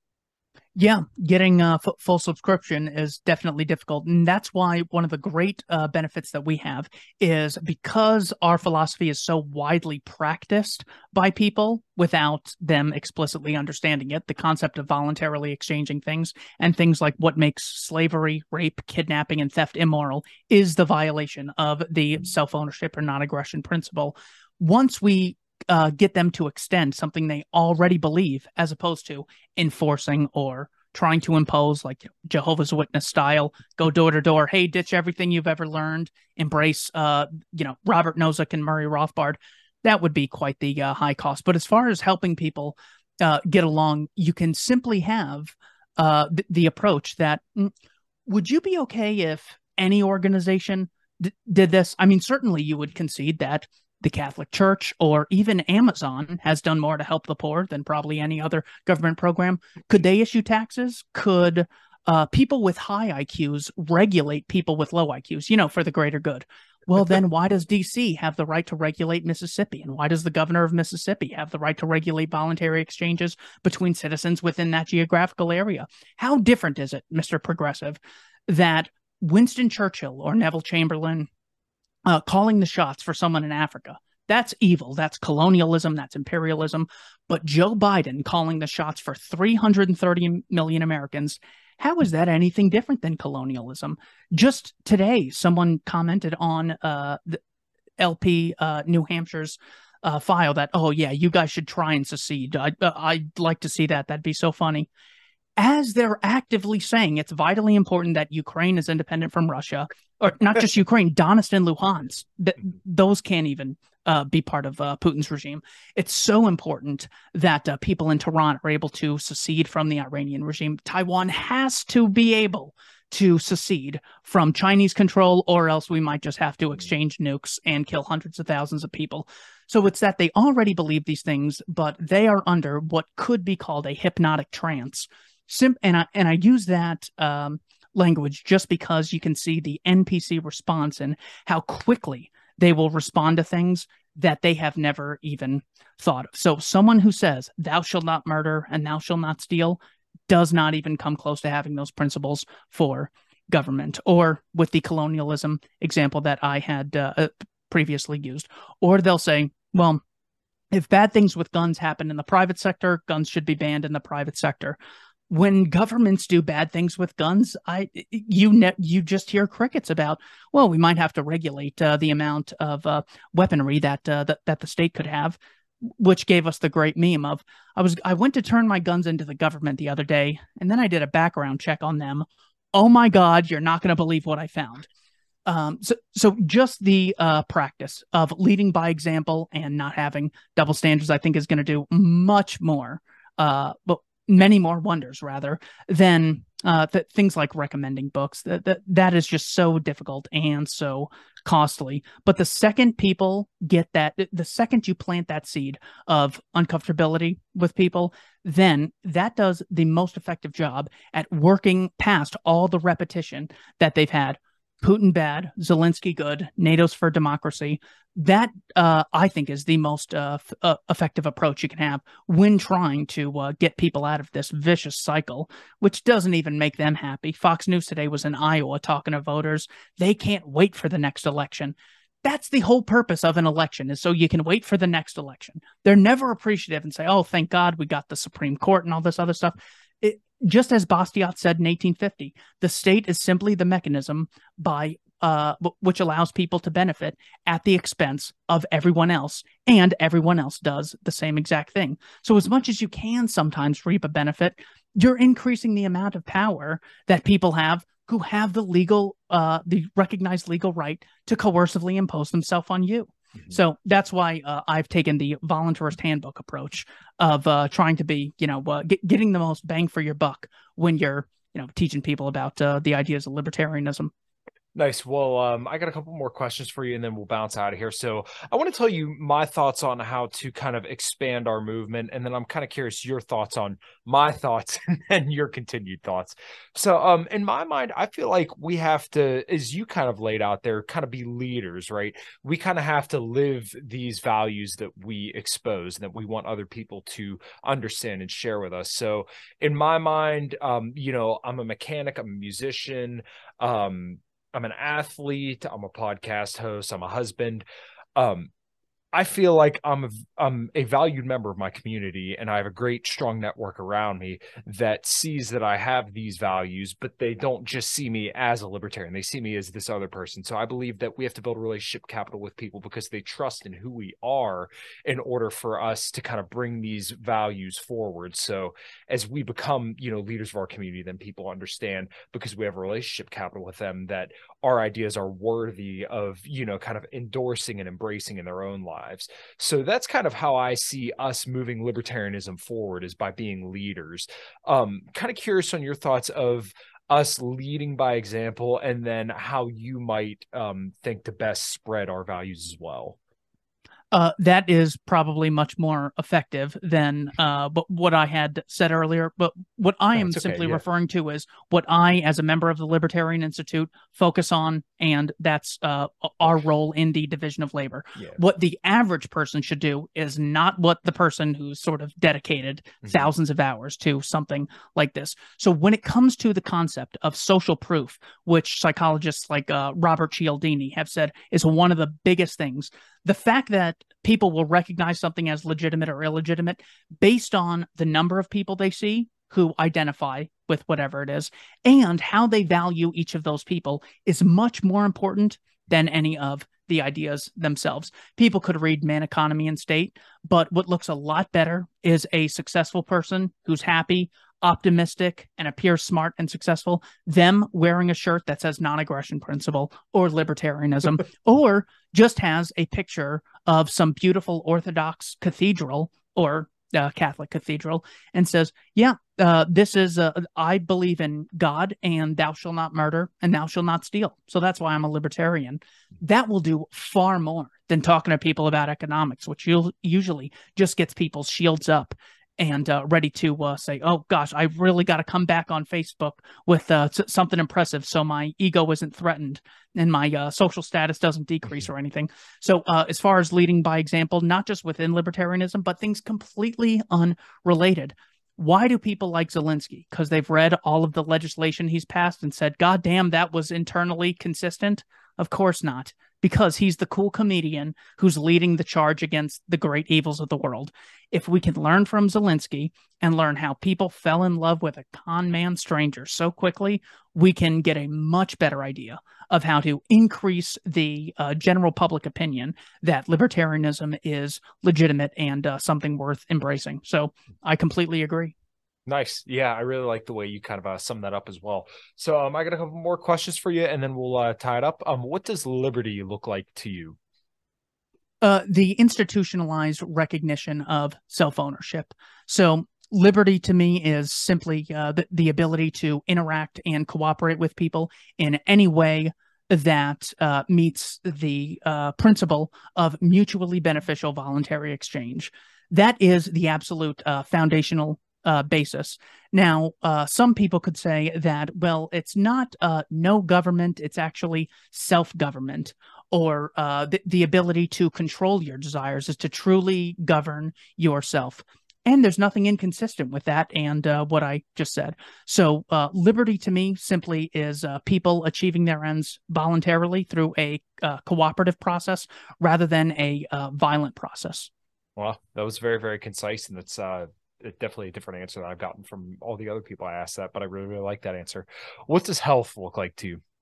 Yeah, getting uh, f- full subscription is definitely difficult. And that's why one of the great uh, benefits that we have is because our philosophy is so widely practiced by people without them explicitly understanding it, the concept of voluntarily exchanging things and things like what makes slavery, rape, kidnapping, and theft immoral is the violation of the self-ownership or non-aggression principle. Once we Uh, get them to extend something they already believe, as opposed to enforcing or trying to impose, like Jehovah's Witness style, go door to door. Hey, ditch everything you've ever learned. Embrace, uh, you know, Robert Nozick and Murray Rothbard. That would be quite the uh, high cost. But as far as helping people uh, get along, you can simply have uh, th- the approach that, mm, would you be okay if any organization d- did this? I mean, certainly you would concede that the Catholic Church or even Amazon has done more to help the poor than probably any other government program. Could they issue taxes? Could uh, people with high I Qs regulate people with low I Qs, you know, for the greater good? Well, then why does D C have the right to regulate Mississippi? And why does the governor of Mississippi have the right to regulate voluntary exchanges between citizens within that geographical area? How different is it, Mister Progressive, that Winston Churchill or Neville Chamberlain Uh, calling the shots for someone in Africa? That's evil. That's colonialism. That's imperialism. But Joe Biden calling the shots for three hundred thirty million Americans, how is that anything different than colonialism? Just today, someone commented on uh, the L P uh, New Hampshire's uh, file that, oh, yeah, you guys should try and secede. I, uh, I'd like to see that. That'd be so funny. As they're actively saying it's vitally important that Ukraine is independent from Russia, or not just Ukraine, Donetsk and Luhansk, th- those can't even uh, be part of uh, Putin's regime. It's so important that uh, people in Tehran are able to secede from the Iranian regime. Taiwan has to be able to secede from Chinese control, or else we might just have to exchange nukes and kill hundreds of thousands of people. So it's that they already believe these things, but they are under what could be called a hypnotic trance. Sim- and I and I use that um, language just because you can see the N P C response and how quickly they will respond to things that they have never even thought of. So someone who says, thou shalt not murder and thou shalt not steal, does not even come close to having those principles for government. Or with the colonialism example that I had uh, previously used. Or they'll say, well, If bad things with guns happen in the private sector, guns should be banned in the private sector. When governments do bad things with guns, I you ne- you just hear crickets about, well, we might have to regulate uh, the amount of uh, weaponry that, uh, that that the state could have, which gave us the great meme of I was I went to turn my guns into the government the other day, and then I did a background check on them. Oh my God, you're not going to believe what I found. Um, so, so just the uh, practice of leading by example and not having double standards, I think, is going to do much more, uh, well, many more wonders rather than uh, th- things like recommending books. That, that that is just so difficult and so costly. But the second people get that, the second you plant that seed of uncomfortability with people, then that does the most effective job at working past all the repetition that they've had. Putin bad, Zelensky good, NATO's for democracy. That, uh, I think, is the most uh, f- uh, effective approach you can have when trying to uh, get people out of this vicious cycle, which doesn't even make them happy. Fox News today was in Iowa talking to voters. They can't wait for the next election. That's the whole purpose of an election, is so you can wait for the next election. They're never appreciative and say, oh, thank God we got the Supreme Court and all this other stuff. It, just as Bastiat said in eighteen fifty, the state is simply the mechanism by uh, w- which allows people to benefit at the expense of everyone else, and everyone else does the same exact thing. So as much as you can sometimes reap a benefit, you're increasing the amount of power that people have who have the legal, uh, the recognized legal right to coercively impose themselves on you. Mm-hmm. So that's why uh, I've taken the voluntarist handbook approach of uh, trying to be, you know, uh, get, getting the most bang for your buck when you're, you know, teaching people about uh, the ideas of libertarianism. Nice. Well, um, I got a couple more questions for you, and then we'll bounce out of here. So I want to tell you my thoughts on how to kind of expand our movement, and then I'm kind of curious your thoughts on my thoughts and then your continued thoughts. So um, in my mind, I feel like we have to, as you kind of laid out there, kind of be leaders, right? We kind of have to live these values that we expose and that we want other people to understand and share with us. So in my mind, um, you know, I'm a mechanic, I'm a musician, um, I'm an athlete, I'm a podcast host, I'm a husband. Um, I feel like I'm a, I'm a valued member of my community, and I have a great, strong network around me that sees that I have these values, but they don't just see me as a libertarian. They see me as this other person. So I believe that we have to build relationship capital with people because they trust in who we are in order for us to kind of bring these values forward. So as we become, you know, leaders of our community, then people understand, because we have a relationship capital with them, that our ideas are worthy of, you know, kind of endorsing and embracing in their own lives. So that's kind of how I see us moving libertarianism forward, is by being leaders. Um, kind of curious on your thoughts of us leading by example, and then how you might um, think to best spread our values as well. Uh, that is probably much more effective than uh, but what I had said earlier. But what I am okay, simply yeah. referring to is what I, as a member of the Libertarian Institute, focus on, and that's uh, our role in the division of labor. Yeah. What the average person should do is not what the person who's sort of dedicated mm-hmm. thousands of hours to something like this. So when it comes to the concept of social proof, which psychologists like uh, Robert Cialdini have said is one of the biggest things, the fact that people will recognize something as legitimate or illegitimate based on the number of people they see who identify with whatever it is, and how they value each of those people, is much more important than any of the ideas themselves. People could read Man, Economy, and State, but what looks a lot better is a successful person who's happy, optimistic, and appears smart and successful, them wearing a shirt that says non-aggression principle or libertarianism, or just has a picture of some beautiful Orthodox cathedral or uh, Catholic cathedral and says, yeah, uh, this is, uh, I believe in God, and thou shalt not murder, and thou shalt not steal. So that's why I'm a libertarian. That will do far more than talking to people about economics, which usually just gets people's shields up and uh, ready to uh, say, oh, gosh, I really got to come back on Facebook with uh, s- something impressive so my ego isn't threatened and my uh, social status doesn't decrease or anything. So uh, as far as leading by example, not just within libertarianism, but things completely unrelated. Why do people like Zelensky? Because they've read all of the legislation he's passed and said, God damn, that was internally consistent. Of course not, because he's the cool comedian who's leading the charge against the great evils of the world. If we can learn from Zelensky and learn how people fell in love with a con man stranger so quickly, we can get a much better idea of how to increase the uh, general public opinion that libertarianism is legitimate and uh, something worth embracing. So I completely agree. Nice. Yeah, I really like the way you kind of uh, sum that up as well. So um, I got a couple more questions for you, and then we'll uh, tie it up. Um, what does liberty look like to you? Uh, the institutionalized recognition of self-ownership. So liberty to me is simply uh, the, the ability to interact and cooperate with people in any way that uh, meets the uh, principle of mutually beneficial voluntary exchange. That is the absolute uh, foundational Uh, basis. Now, uh, some people could say that, well, it's not uh, no government, it's actually self-government, or uh, the, the ability to control your desires is to truly govern yourself. And there's nothing inconsistent with that and uh, what I just said. So uh, liberty to me simply is uh, people achieving their ends voluntarily through a uh, cooperative process rather than a uh, violent process. Well, that was very, very concise, and that's uh definitely a different answer than I've gotten from all the other people I asked that, but I really, really like that answer. What does health look like to you?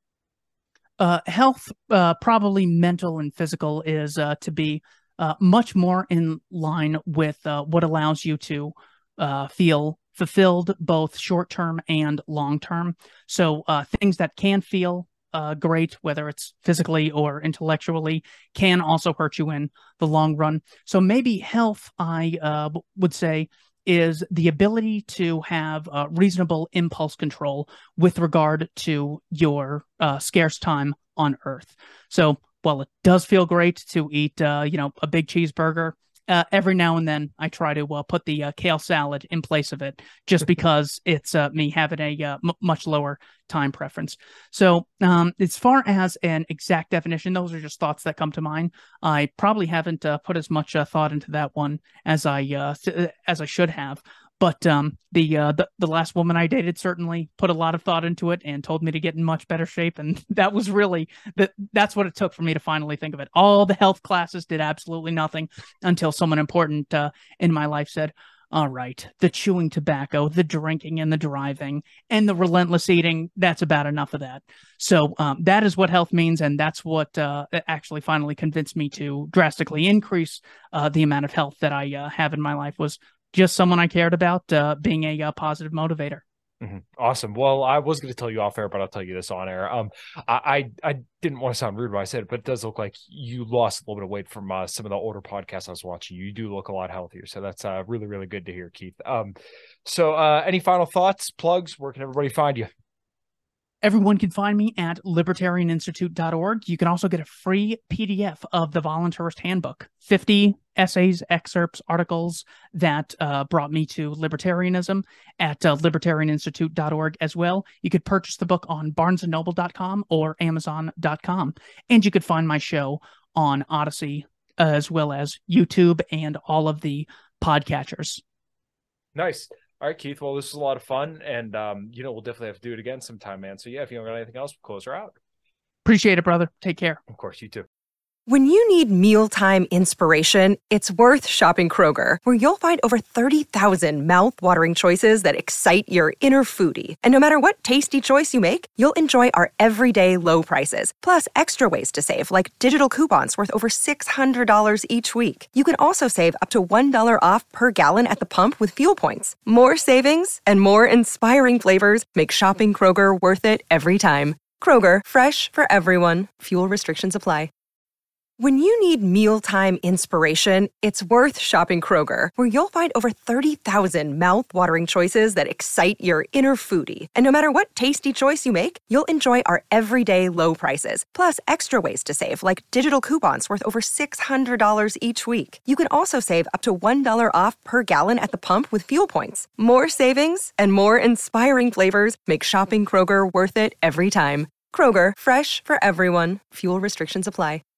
Uh, health, uh, probably mental and physical, is uh, to be uh, much more in line with uh, what allows you to uh, feel fulfilled both short-term and long-term. So uh, things that can feel uh, great, whether it's physically or intellectually, can also hurt you in the long run. So maybe health, I uh, would say, is the ability to have uh, reasonable impulse control with regard to your uh, scarce time on Earth. So while it does feel great to eat, uh, you know, a big cheeseburger, uh, every now and then I try to uh, put the uh, kale salad in place of it, just because it's uh, me having a uh, m- much lower time preference. So um, as far as an exact definition, those are just thoughts that come to mind. I probably haven't uh, put as much uh, thought into that one as I uh, as I should have. But um, the, uh, the the last woman I dated certainly put a lot of thought into it and told me to get in much better shape. And that was really, that that's what it took for me to finally think of it. All the health classes did absolutely nothing until someone important uh, in my life said, all right, the chewing tobacco, the drinking and the driving and the relentless eating, that's about enough of that. So um, that is what health means. And that's what uh, actually finally convinced me to drastically increase uh, the amount of health that I uh, have in my life, was just someone I cared about uh, being a uh, positive motivator. Mm-hmm. Awesome. Well, I was going to tell you off air, but I'll tell you this on air. Um, I, I, I didn't want to sound rude when I said it, but it does look like you lost a little bit of weight from uh, some of the older podcasts I was watching. You do look a lot healthier. So that's uh, really, really good to hear, Keith. Um, so uh, any final thoughts, plugs? Where can everybody find you? Everyone can find me at libertarian institute dot org. You can also get a free P D F of the Voluntarist Handbook, fifty essays, excerpts, articles that uh, brought me to libertarianism at uh, libertarian institute dot org as well. You could purchase the book on barnes and noble dot com or amazon dot com. And you could find my show on Odyssey as well as YouTube and all of the podcatchers. Nice. All right, Keith. Well, this was a lot of fun, and um, you know, we'll definitely have to do it again sometime, man. So yeah, if you don't got anything else, we'll close her out. Appreciate it, brother. Take care. Of course, you too. When you need mealtime inspiration, it's worth shopping Kroger, where you'll find over thirty thousand mouth-watering choices that excite your inner foodie. And no matter what tasty choice you make, you'll enjoy our everyday low prices, plus extra ways to save, like digital coupons worth over six hundred dollars each week. You can also save up to one dollar off per gallon at the pump with fuel points. More savings and more inspiring flavors make shopping Kroger worth it every time. Kroger, fresh for everyone. Fuel restrictions apply. When you need mealtime inspiration, it's worth shopping Kroger, where you'll find over thirty thousand mouth-watering choices that excite your inner foodie. And no matter what tasty choice you make, you'll enjoy our everyday low prices, plus extra ways to save, like digital coupons worth over six hundred dollars each week. You can also save up to one dollar off per gallon at the pump with fuel points. More savings and more inspiring flavors make shopping Kroger worth it every time. Kroger, fresh for everyone. Fuel restrictions apply.